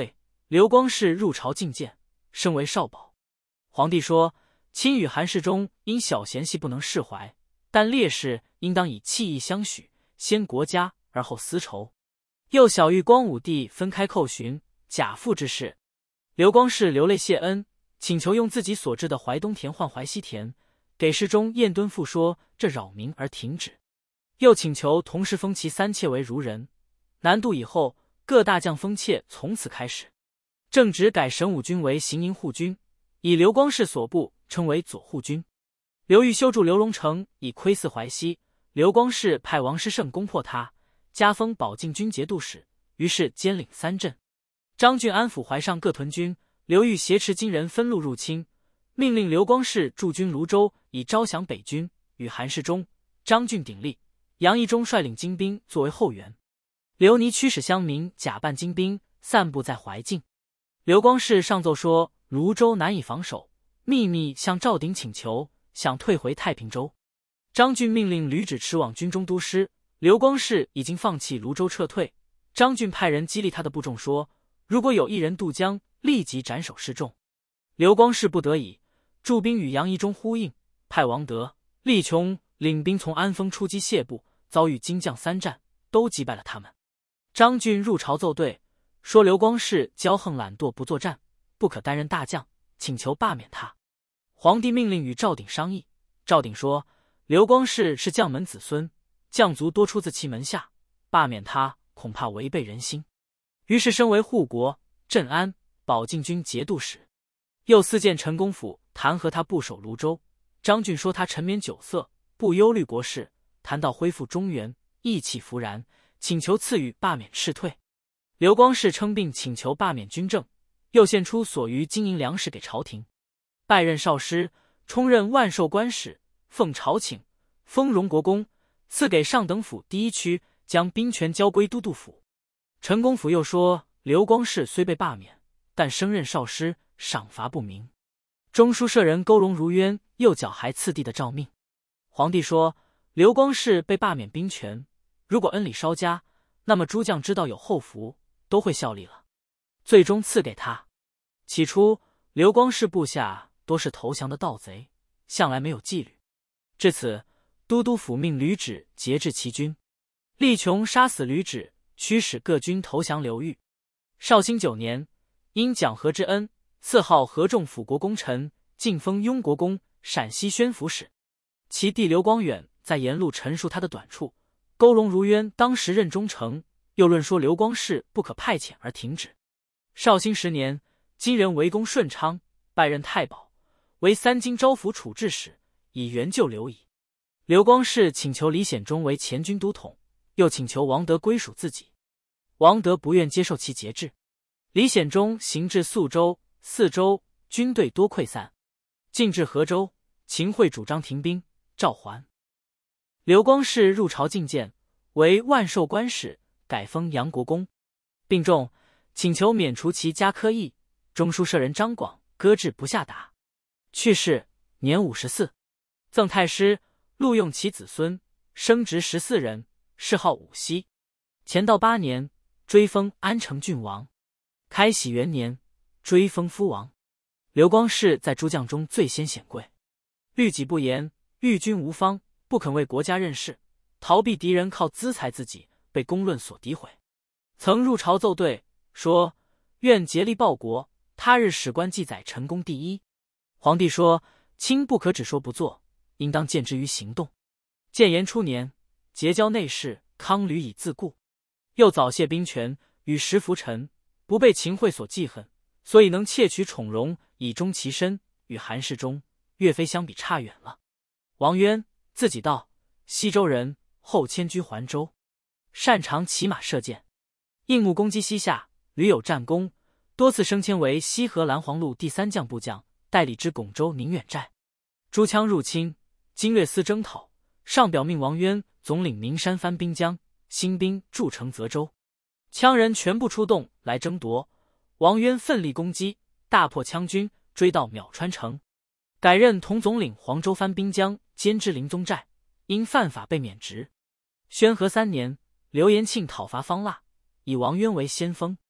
刘光世入朝觐见，升为少保。皇帝说：卿与韩世忠因小嫌隙不能释怀，但烈士应当以弃义相许，先国家而后私仇。又晓谕光武帝分开寇寻假父之事。刘光世流泪谢恩，请求用自己所制的淮东田换淮西田，给世忠燕敦复说这扰民而停止。又请求同时封其三妾为孺人。南渡以后，各大将封妾从此开始。正直改神武军为行营护军，以刘光世所部称为左护军。刘裕修筑刘龙城，以窥伺淮西。刘光世派王师胜攻破他，加封保靖军节度使，于是兼领三镇。张俊安抚淮上各屯军，刘裕挟持金人分路入侵，命令刘光世驻军泸州，以招降北军，与韩世忠、张俊鼎立。杨义忠率领精兵作为后援。刘尼驱使乡民假扮精兵，散布在淮境。刘光世上奏说泸州难以防守，秘密向赵鼎请求，想退回太平州。张俊命令吕止驰往军中督师，刘光世已经放弃泸州撤退。张俊派人激励他的部众说：如果有一人渡江，立即斩首示众。刘光世不得已，驻兵与杨义忠呼应，派王德、厉琼领兵从安丰出击谢部，遭遇金将三战，都击败了他们。张俊入朝奏对，说刘光世骄横懒惰，不作战，不可担任大将，请求罢免他。皇帝命令与赵鼎商议。赵鼎说：刘光世是将门子孙，将族多出自其门下，罢免他恐怕违背人心。于是升为护国、镇安、保靖军节度使。又私见陈公甫，弹劾他不守泸州。张俊说他沉湎酒色，不忧虑国事，谈到恢复中原，意气弗然，请求赐予罢免斥退。刘光世称病，请求罢免军政，又献出所余金银粮食给朝廷。拜任少师，充任万寿官使，奉朝请，封荣国公，赐给上等府第一区，将兵权交归都督府。陈公甫又说刘光世虽被罢免，但升任少师，赏罚不明。中书舍人勾荣如渊又缴还次第的诏命。皇帝说刘光世被罢免兵权，如果恩礼稍加，那么诸将知道有后福，都会效力了，最终赐给他。起初刘光世部下多是投降的盗贼，向来没有纪律。至此，都督府命吕止节制其军，厉琼杀死吕止，驱使各军投降刘裕。绍兴九年，因讲和之恩，赐号合众辅国功臣，晋封雍国公、陕西宣抚使。其弟刘光远在沿路陈述他的短处，勾荣如渊当时任忠诚，又论说刘光世不可派遣而停止。绍兴十年，金人围攻顺昌，拜任太保，为三京招抚处置使，以援救刘矣。刘光世请求李显忠为前军都统，又请求王德归属自己。王德不愿接受其节制。李显忠行至宿州、泗州，军队多溃散。进至河州，秦桧主张停兵，召还。刘光世入朝觐见，为万寿官使，改封杨国公。病重，请求免除其家科役。中书舍人张广搁置不下达。去世，年五十四。赠太师，录用其子孙，升职十四人，谥号武熙。乾道八年，追封安城郡王。开禧元年，追封夫王。刘光世在诸将中最先显贵，律己不严，御军无方，不肯为国家任事，逃避敌人，靠资财自己，被公论所诋毁。曾入朝奏对，说愿竭力报国，他日史官记载陈功第一。皇帝说卿不可只说不做，应当见之于行动。建炎初年，结交内侍康吕以自固，又早谢兵权，与时服臣，不被秦桧所记恨，所以能窃取宠荣，以终其身，与韩世忠、岳飞相比差远了。王渊，字己道，西州人，后迁居环州，擅长骑马射箭，应募攻击西夏，屡有战功，多次升迁为西河蓝黄路第三将部将，代理之巩州宁远寨。诸羌入侵，经略司征讨，上表命王渊总领岷山番兵将，兴兵筑城泽州。羌人全部出动来争夺，王渊奋力攻击，大破羌军，追到淼川城。改任同总领黄州番兵将，兼知临宗寨，因犯法被免职。宣和三年，刘延庆讨伐方腊，以王渊为先锋。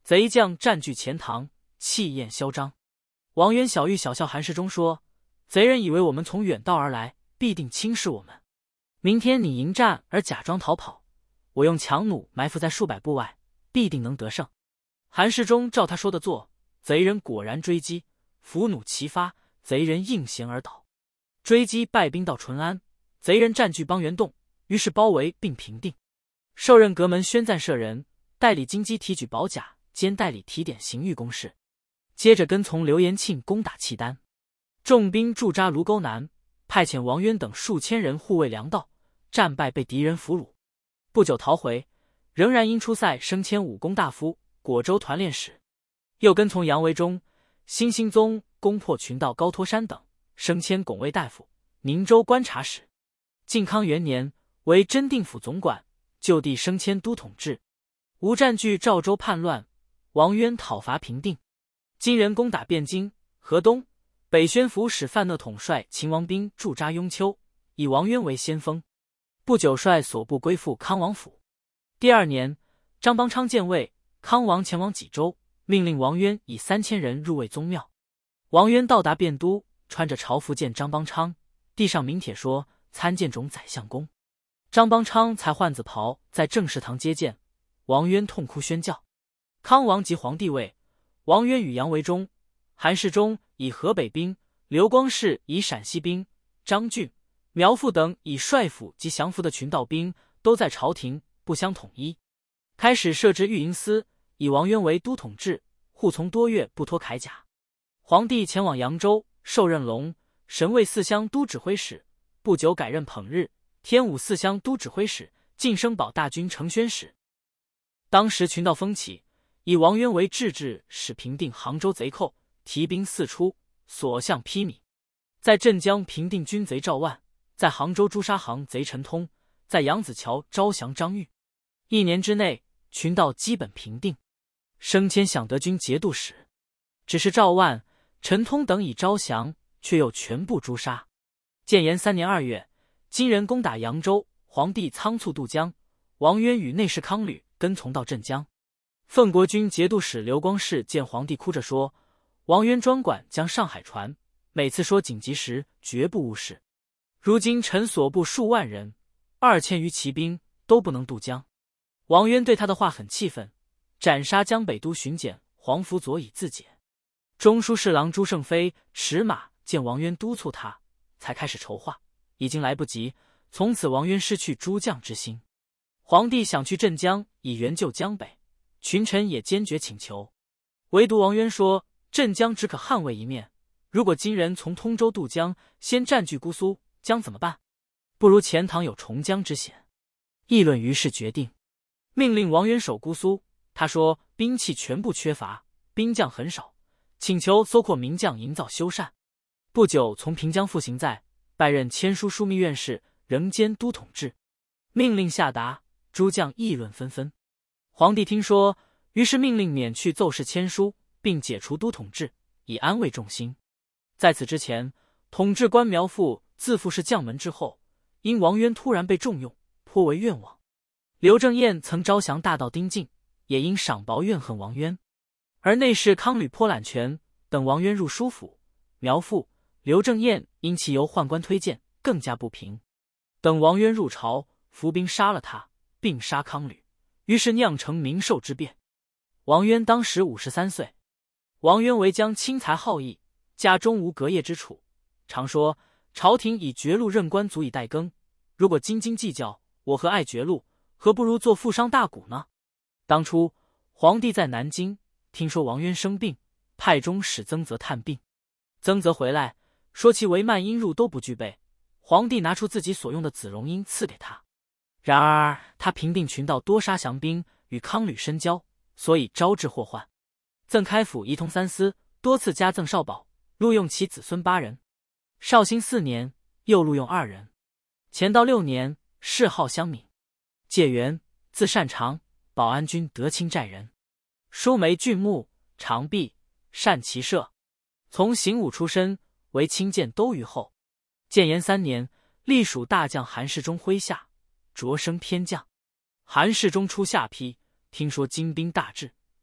贼将占据钱塘，气焰嚣张。王渊小玉小笑韩世忠说：“贼人以为我们从远道而来，必定轻视我们。明天你迎战而假装逃跑，我用强弩埋伏在数百步外，必定能得胜。”韩世忠照他说的做，贼人果然追击，伏弩齐发，贼人应弦而倒。追击败兵到淳安，贼人占据邦元洞，于是包围并平定。受任阁门宣赞舍人，代理京畿提举保甲，兼代理提点刑狱公事。接着跟从刘延庆攻打契丹，重兵驻扎卢沟南，派遣王渊等数千人护卫粮道，战败被敌人俘虏，不久逃回，仍然因出塞升迁武功大夫、果州团练使。又跟从杨维忠、兴兴宗攻破群盗高托山等，升迁拱卫大夫、宁州观察使。靖康元年为真定府总管，就地升迁都统制。吴占据赵州叛乱，王渊讨伐平定。金人攻打汴京、河东，北宣府使范讷统帅秦王兵驻扎雍丘，以王渊为先锋。不久率所部归附康王府。第二年，张邦昌建魏，康王前往济州，命令王渊以三千人入卫宗庙。王渊到达汴都，穿着朝服见张邦昌，递上名帖说参见种宰相公。张邦昌才换紫袍，在正事堂接见。王渊痛哭宣教。康王即皇帝位，王渊与杨维忠、韩世忠以河北兵，刘光世以陕西兵，张俊、苗阜等以帅府及降服的群盗兵，都在朝廷不相统一。开始设置御营司，以王渊为都统制，护从多月，不脱铠甲。皇帝前往扬州，受任龙、神卫四乡都指挥使，不久改任捧日、天武四乡都指挥使，晋升保大军承宣使。当时群盗风起，以王渊为制置，使平定杭州贼寇，提兵四出，所向披靡。在镇江平定军贼赵万，在杭州诛杀杭贼陈通，在扬子桥招降张玉。一年之内，群盗基本平定，升迁享德军节度使。只是赵万、陈通等已招降，却又全部诛杀。建炎三年二月，金人攻打扬州，皇帝仓促渡江，王渊与内侍康吕跟从到镇江。奉国军节度使刘光世见皇帝，哭着说：“王渊专管将上海船，每次说紧急时绝不误事。如今臣所部数万人，二千余骑兵都不能渡江。”王渊对他的话很气愤，斩杀江北都巡检黄福佐以自解。中书侍郎朱胜飞、迟马见王渊督促他，才开始筹划，已经来不及。从此王渊失去诸将之心。皇帝想去镇江以援救江北，群臣也坚决请求，唯独王渊说：“镇江只可捍卫一面，如果金人从通州渡江，先占据姑苏，将怎么办？不如钱塘有重江之险。”议论于是决定，命令王渊守姑苏。他说兵器全部缺乏，兵将很少，请求搜括名将营造修缮。不久从平江复行在，拜任签书枢密院事，仍兼都统制。命令下达，诸将议论纷纷。皇帝听说，于是命令免去奏事签书，并解除都统制，以安慰众心。在此之前，统治官苗阜自负是将门之后，因王渊突然被重用，颇为怨往。刘正彦曾招降大盗丁敬，也因赏薄怨恨王渊。而内侍康吕颇揽权，等王渊入书府，苗阜、刘正彦因其由宦官推荐，更加不平。等王渊入朝，伏兵杀了他，并杀康吕，于是酿成民兽之变。王渊当时五十三岁。王渊为将轻财好义，家中无隔夜之处，常说朝廷以爵禄任官足以代耕，如果斤斤计较，我何爱爵禄，何不如做富商大贾呢？当初皇帝在南京，听说王渊生病，派中使曾泽探病。曾泽回来说其帷幔缨褥都不具备，皇帝拿出自己所用的紫绒缨赐给他。然而他平定群盗，多杀降兵，与康吕深交，所以招致祸患。赠开府仪同三司，多次加赠少保，录用其子孙八人。绍兴四年，又录用二人。乾道六年，谥号襄敏。解元，字善长，保安军德清寨人。疏眉俊目，长臂，善骑射。从行武出身，为清剑都虞候。建炎三年，隶属大将韩世忠麾下，擢升偏将。韩世忠出下邳，听说金兵大至，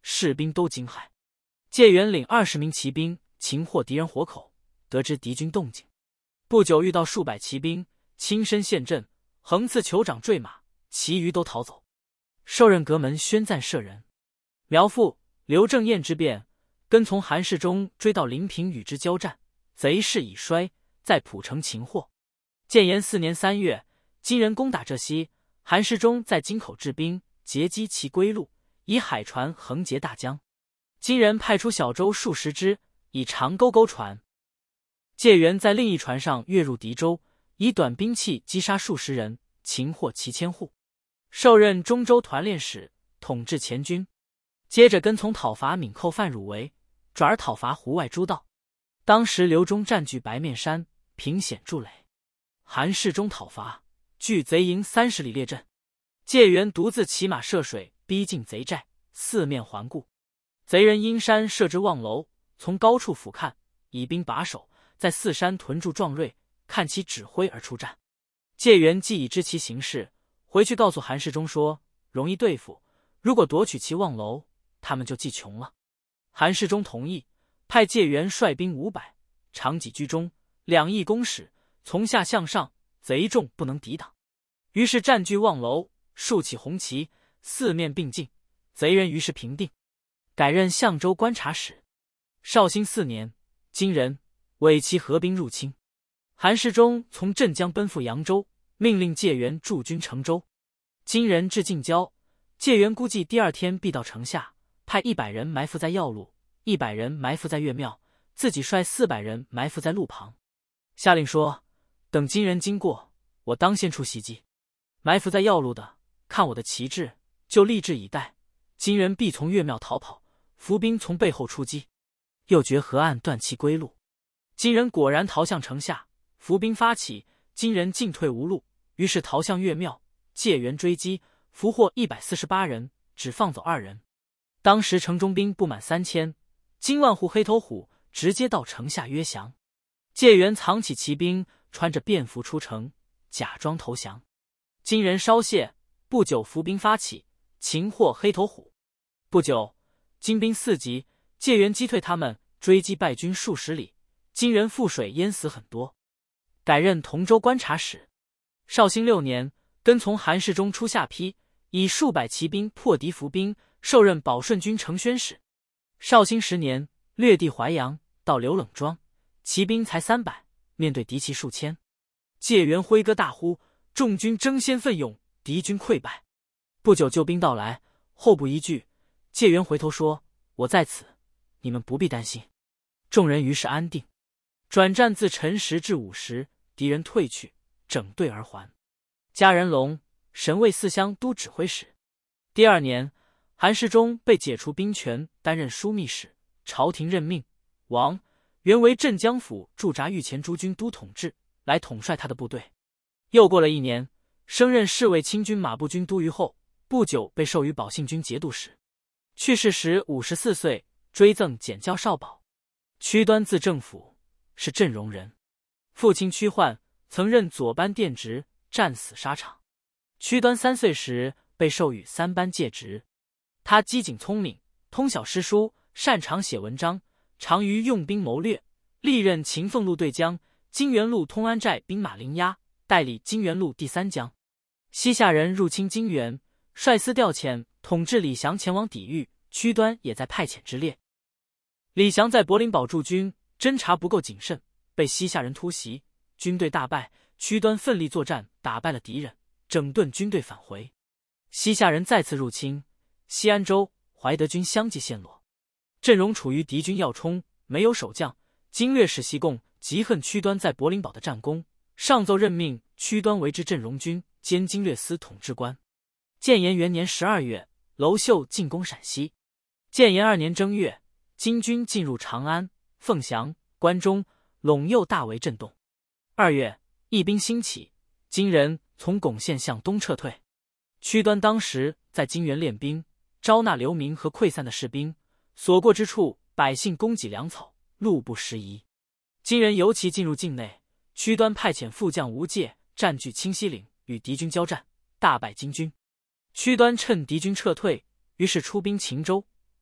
士兵都惊骇。介元领二十名骑兵擒获敌人活口，得知敌军动静，不久遇到数百骑兵，亲身陷阵，横刺酋长坠马，其余都逃走。受任阁门宣赞舍人。苗父刘正彦之变，跟从韩世忠追到临平与之交战，贼势已衰，在蒲城擒获。建炎四年三月，金人攻打浙西，韩世忠在京口治兵，截击其归路，以海船横截大江。金人派出小舟数十只，以长钩钩船。介元在另一船上跃入敌舟，以短兵器击杀数十人，擒获其千户。受任中州团练使，统治前军。接着跟从讨伐闽寇范汝为，转而讨伐湖外诸道。当时刘忠占据白面山，凭险筑垒。韩世忠讨伐，据贼营三十里列阵。介元独自骑马涉水，逼近贼寨，四面环顾。贼人阴山设置望楼，从高处俯瞰，以兵把守，在四山屯驻壮锐，看其指挥而出战。介元既已知其形势，回去告诉韩世忠说，容易对付，如果夺取其望楼，他们就计穷了。韩世忠同意，派介元率兵五百，长戟居中，两翼攻使，从下向上，贼众不能抵挡。于是占据望楼，竖起红旗，四面并进，贼人于是平定。改任相州观察使。绍兴四年，金人伪齐合兵入侵，韩世忠从镇江奔赴扬州，命令介元驻军成州。金人至近郊，介元估计第二天必到城下，派一百人埋伏在要路，一百人埋伏在岳庙，自己率四百人埋伏在路旁。下令说，等金人经过，我当先出袭击。埋伏在要路的，看我的旗帜，就立志以待，金人必从岳庙逃跑，伏兵从背后出击，又绝河岸断其归路。金人果然逃向城下，伏兵发起，金人进退无路，于是逃向岳庙。介元追击，俘获一百四十八人，只放走二人。当时城中兵不满三千，金万户黑头虎直接到城下约降。介元藏起骑兵，穿着便服出城，假装投降。金人稍懈，不久伏兵发起，擒获黑头虎。不久，金兵四集，介元击退他们，追击败军数十里，金人覆水淹死很多。改任同州观察使。绍兴六年，跟从韩世忠出下邳，以数百骑兵破敌伏兵，受任保顺军承宣使。绍兴十年，略地淮阳，到刘冷庄，骑兵才三百，面对敌骑数千。介元挥戈大呼，众军争先奋勇，敌军溃败。不久救兵到来，后不一句。介元回头说，我在此，你们不必担心。众人于是安定。转战自辰时至午时，敌人退去，整队而还。家人龙神卫四乡都指挥使。第二年，韩世忠被解除兵权，担任枢密使，朝廷任命王原为镇江府驻扎御前诸军都统制，来统帅他的部队。又过了一年，升任侍卫亲军马步军都虞候，不久被授予保信军节度使。去世时五十四岁，追赠检校少保。屈端字正府，是镇荣人，父亲屈焕曾任左班殿职，战死沙场。屈端三岁时被授予三班戒职。他机警聪明，通晓诗书，擅长写文章，常于用兵谋略，历任秦凤路对江、金元路通安寨兵马灵押，代理金元路第三江。西夏人入侵金元，率司调遣统治李祥前往抵御，屈端也在派遣之列。李祥在柏林堡驻军，侦察不够谨慎，被西夏人突袭，军队大败。屈端奋力作战，打败了敌人，整顿军队返回。西夏人再次入侵，西安州、怀德军相继陷落。阵容处于敌军要冲，没有守将。经略使西贡极恨屈端在柏林堡的战功，上奏任命屈端为之镇荣军兼经略司统制官。建炎元年十二月，娄秀进攻陕西。建炎二年正月，金军进入长安、凤翔、关中，陇右大为震动。二月，义兵兴起，金人从巩县向东撤退。屈端当时在金原练兵，招纳流民和溃散的士兵，所过之处，百姓供给粮草，路不拾遗。金人尤其进入境内，屈端派遣副将吴介占据清溪岭，与敌军交战，大败金军。屈端趁敌军撤退，于是出兵秦州。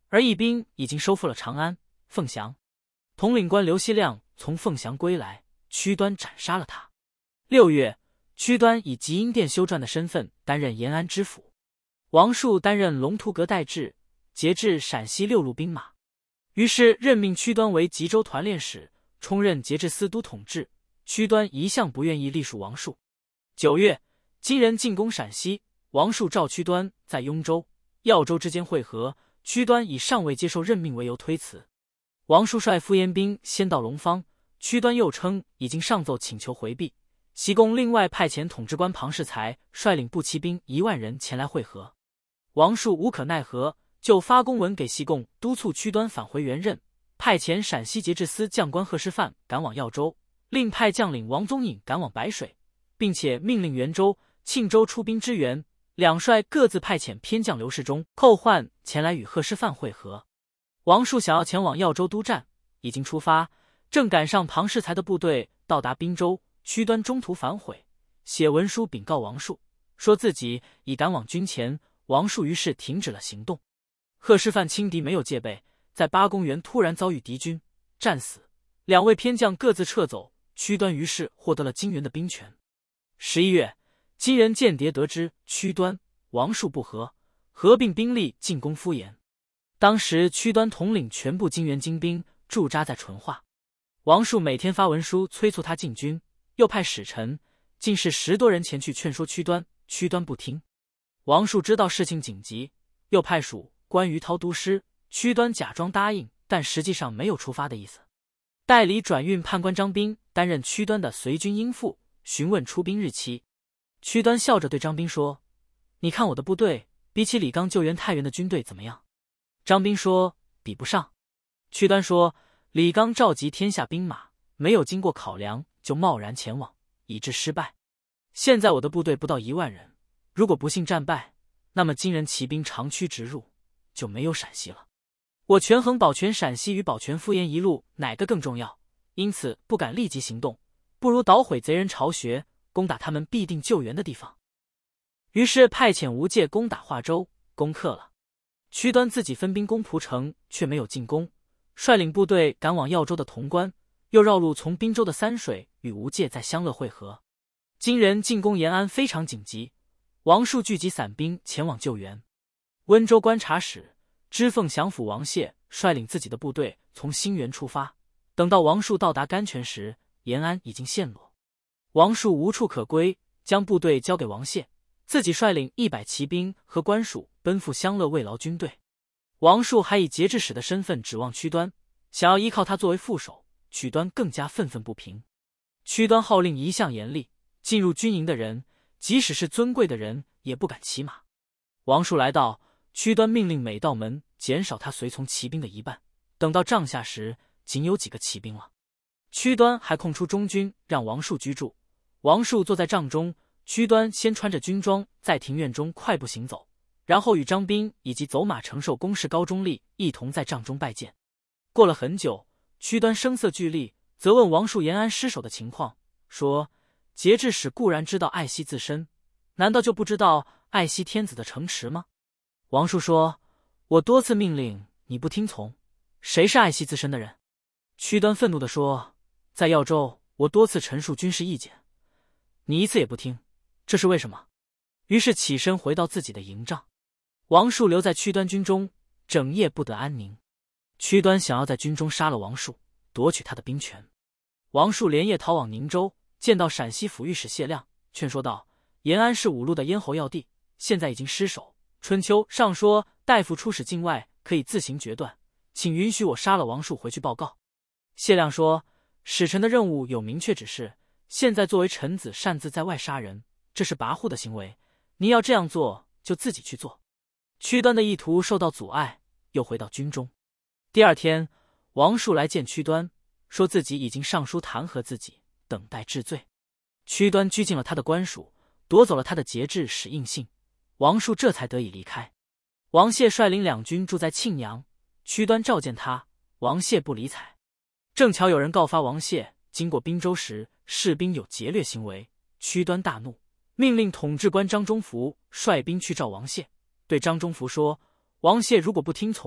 而义兵已经收复了长安、凤翔。统领官刘希亮从凤翔归来，屈端斩杀了他。六月，屈端以吉阴殿修撰的身份担任延安知府，王树担任龙图阁代治，节制陕西六路兵马。于是任命屈端为吉州团练使，充任节制司都统制。屈端一向不愿意隶属王树。九月，金人进攻陕西，王树召屈端在雍州、耀州之间会合，屈端以尚未接受任命为由推辞。王树率副延兵先到龙方，屈端又称已经上奏请求回避。西贡另外派遣统制官庞世才率领步骑兵一万人前来会合。王树无可奈何，就发公文给西贡，督促屈端返回原任，派遣陕西节制司将官贺师范赶往耀州，另派将领王宗隐赶往白水，并且命令元州、庆州出兵支援。两帅各自派遣偏将刘世忠、寇焕前来与贺师范会合。王树想要前往耀州督战，已经出发，正赶上庞世才的部队到达滨州，屈端中途反悔，写文书禀告王树，说自己已赶往军前。王树于是停止了行动。贺师范轻敌没有戒备，在八公园突然遭遇敌军，战死，两位偏将各自撤走，屈端于是获得了金元的兵权。十一月，金人间谍得知屈端、王树不和，合并兵力进攻敷衍。当时屈端统领全部金元精兵驻扎在淳化，王树每天发文书催促他进军，又派使臣，竟是十多人前去劝说屈端，屈端不听。王树知道事情紧急，又派属关于涛督师，屈端假装答应，但实际上没有出发的意思。代理转运判官张彬担任屈端的随军应付，询问出兵日期。屈端笑着对张彬说：“你看我的部队比起李纲救援太原的军队怎么样？”张彬说：“比不上。”屈端说：“李纲召集天下兵马，没有经过考量就贸然前往，以致失败。现在我的部队不到一万人，如果不幸战败，那么金人骑兵长驱直入，就没有陕西了。我权衡保全陕西与保全敷衍一路哪个更重要，因此不敢立即行动，不如捣毁贼人巢穴，攻打他们必定救援的地方。”于是派遣吴介攻打华州，攻克了。屈端自己分兵攻蒲城，却没有进攻，率领部队赶往耀州的潼关，又绕路从滨州的三水与吴介在相乐会合。金人进攻延安非常紧急，王树聚集散兵前往救援。温州观察使、知凤翔府王谢率领自己的部队从兴元出发，等到王树到达甘泉时，延安已经陷落。王树无处可归，将部队交给王谢，自己率领一百骑兵和官属奔赴相乐慰劳军队。王树还以节制使的身份指望屈端，想要依靠他作为副手，屈端更加愤愤不平。屈端号令一向严厉，进入军营的人，即使是尊贵的人也不敢骑马。王树来到，屈端命令每道门减少他随从骑兵的一半，等到帐下时，仅有几个骑兵了。屈端还空出中军让王树居住，王树坐在帐中，屈端先穿着军装在庭院中快步行走，然后与张彬以及走马承受公事高中立一同在帐中拜见。过了很久，屈端声色俱厉，责问王树延安失守的情况，说：“节制使固然知道爱惜自身，难道就不知道爱惜天子的城池吗？”王树说：“我多次命令你不听从，谁是爱惜自身的人？”屈端愤怒地说：“在耀州，我多次陈述军事意见，你一次也不听，这是为什么？”于是起身回到自己的营帐。王树留在屈端军中，整夜不得安宁。屈端想要在军中杀了王树，夺取他的兵权。王树连夜逃往宁州，见到陕西府御史谢亮，劝说道：“延安是五路的咽喉要地，现在已经失守。春秋上说大夫出使境外可以自行决断，请允许我杀了王树回去报告。”谢亮说：“使臣的任务有明确指示，现在作为臣子擅自在外杀人，这是跋扈的行为，你要这样做就自己去做。”屈端的意图受到阻碍，又回到军中。第二天，王树来见屈端，说自己已经上书弹劾自己，等待治罪。屈端拘禁了他的官属，夺走了他的节制使印信，王树这才得以离开。王谢率领两军住在庆阳，屈端召见他，王谢不理睬。正巧有人告发王谢经过滨州时，士兵有劫掠行为，屈端大怒，命令统制官张忠福率兵去召王谢，对张忠福说：“王谢如果不听从，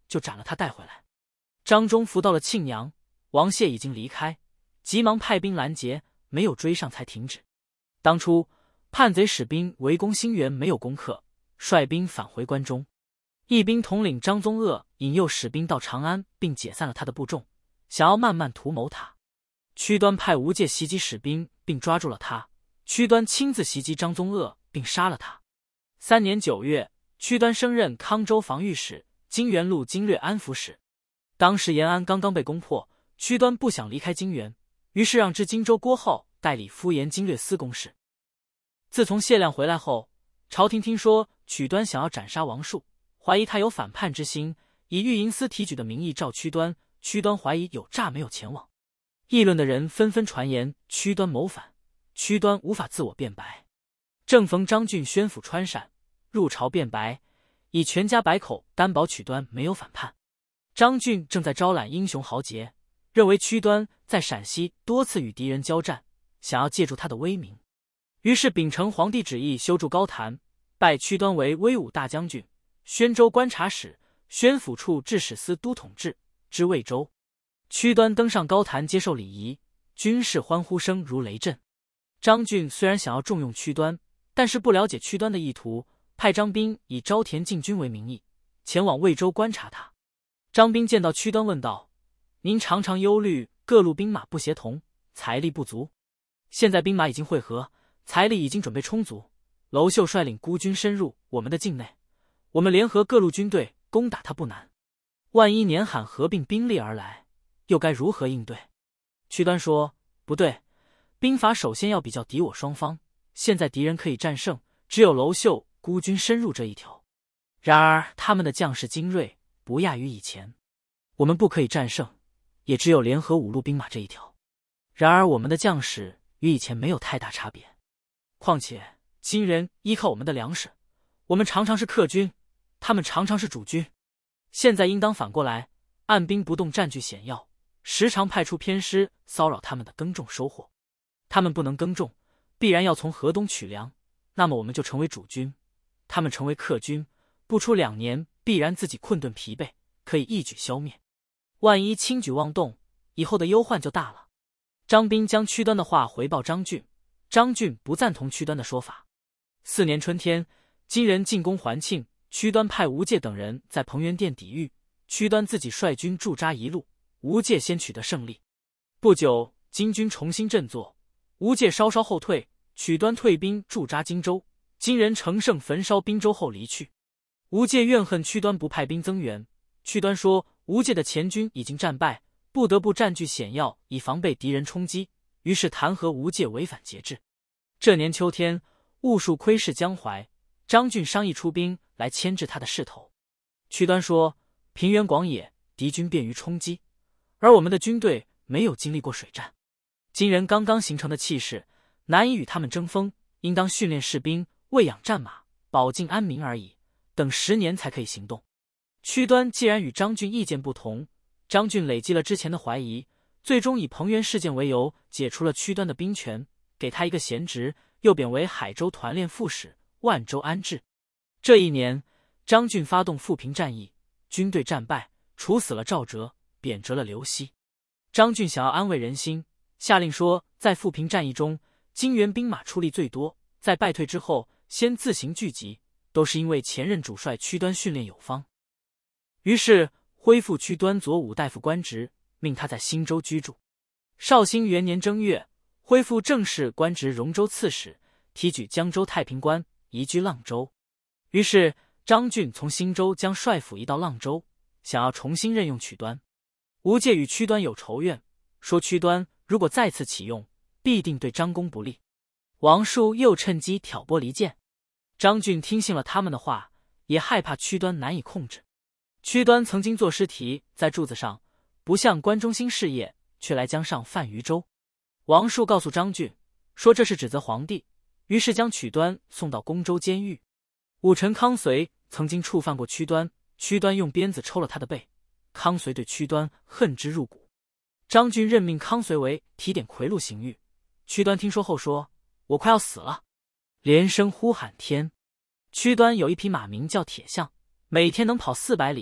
就斩了他带回来。张忠扶到了庆阳，王谢已经离开，急忙派兵拦截，没有追上才停止。当初叛贼使兵围攻兴元，没有攻克，率兵返回关中。义兵统领张宗鄂引诱使兵到长安，并解散了他的部众，想要慢慢图谋他。屈端派吴介袭击使兵，并抓住了他。屈端亲自袭击张宗鄂，并杀了他。三年九月，屈端升任康州防御使、金元路经略安抚使。当时延安刚刚被攻破，屈端不想离开金元，于是让知荆州郭浩代理敷延经略司公事。自从谢亮回来后，朝廷听说曲端想要斩杀王树，怀疑他有反叛之心，以御营司提举的名义召屈端。屈端怀疑有诈，没有前往。议论的人纷纷传言屈端谋反，屈端无法自我辩白。正逢张俊宣抚川陕，入朝辩白，以全家百口担保曲端没有反叛。张俊正在招揽英雄豪杰，认为屈端在陕西多次与敌人交战，想要借助他的威名，于是秉承皇帝旨意修筑高坛，拜屈端为威武大将军、宣州观察使、宣抚处制使司都统制，知魏州。屈端登上高坛接受礼仪，军士欢呼声如雷震。张俊虽然想要重用屈端，但是不了解屈端的意图，派张彬以招田进军为名义前往魏州观察他。张彬见到屈端问道：您常常忧虑各路兵马不协同，财力不足，现在兵马已经会合，财力已经准备充足，娄秀率领孤军深入我们的境内，我们联合各路军队攻打他不难，万一年罕合并兵力而来，又该如何应对？屈端说：不对，兵法首先要比较敌我双方，现在敌人可以战胜，只有娄秀孤军深入这一条，然而他们的将士精锐不亚于以前，我们不可以战胜，也只有联合五路兵马这一条，然而我们的将士与以前没有太大差别，况且金人依靠我们的粮食，我们常常是客军，他们常常是主军，现在应当反过来，按兵不动，占据险要，时常派出偏师骚扰他们的耕种收获，他们不能耕种，必然要从河东取粮，那么我们就成为主军，他们成为客军，不出两年必然自己困顿疲惫，可以一举消灭。万一轻举妄动，以后的忧患就大了。张彬将屈端的话回报张俊，张俊不赞同屈端的说法。四年春天，金人进攻环庆，屈端派吴介等人在彭元殿抵御，屈端自己率军驻扎一路，吴介先取得胜利。不久，金军重新振作，吴介稍稍后退，曲端退兵驻扎荆州，金人乘胜焚烧滨州后离去。吴介怨恨屈端不派兵增援，屈端说吴介的前军已经战败，不得不占据险要以防备敌人冲击，于是弹劾吴介违反节制。这年秋天，兀术窥视江淮，张俊商议出兵来牵制他的势头。屈端说平原广野，敌军便于冲击，而我们的军队没有经历过水战，金人刚刚形成的气势难以与他们争锋，应当训练士兵，喂养战马，保境安民而已，等十年才可以行动。屈端既然与张俊意见不同，张俊累积了之前的怀疑，最终以彭元事件为由解除了屈端的兵权，给他一个闲职，又贬为海州团练副使、万州安置。这一年，张俊发动富平战役，军队战败，处死了赵哲，贬谪了刘熙。张俊想要安慰人心，下令说在富平战役中，金元兵马出力最多，在败退之后先自行聚集，都是因为前任主帅屈端训练有方。于是恢复屈端左武大夫官职，命他在新州居住。绍兴元年正月，恢复正式官职荣州刺史，提举江州太平官，移居阆州。于是张俊从新州将帅府移到阆州，想要重新任用曲端。吴介与屈端有仇怨，说屈端如果再次启用，必定对张公不利。王树又趁机挑拨离间。张俊听信了他们的话，也害怕屈端难以控制。屈端曾经作诗题在柱子上，不向关中兴事业，却来江上犯渝州。王树告诉张俊说这是指责皇帝，于是将曲端送到宫州监狱。武臣康绥曾经触犯过屈端，屈端用鞭子抽了他的背，康绥对屈端恨之入骨。张俊任命康绥为提点夔禄刑狱。屈端听说后说：我快要死了，连声呼喊天。屈端有一匹马名叫铁象，每天能跑四百里，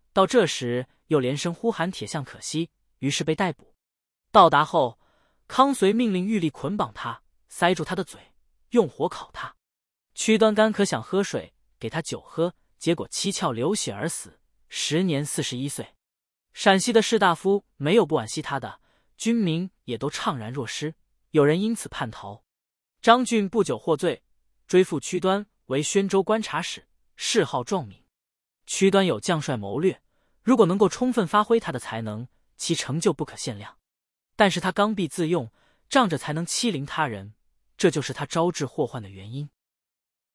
到这时又连声呼喊铁匠可惜，于是被逮捕。到达后，康绥命令狱吏捆绑他，塞住他的嘴，用火烤他。屈端干渴想喝水，给他酒喝，结果七窍流血而死，时年四十一岁。陕西的士大夫没有不惋惜他的，军民也都怅然若失，有人因此叛逃。张俊不久获罪，追复屈端为宣州观察使，谥号壮敏。屈端有将帅谋略，如果能够充分发挥他的才能，其成就不可限量。但是他刚愎自用，仗着才能欺凌他人，这就是他招致祸患的原因。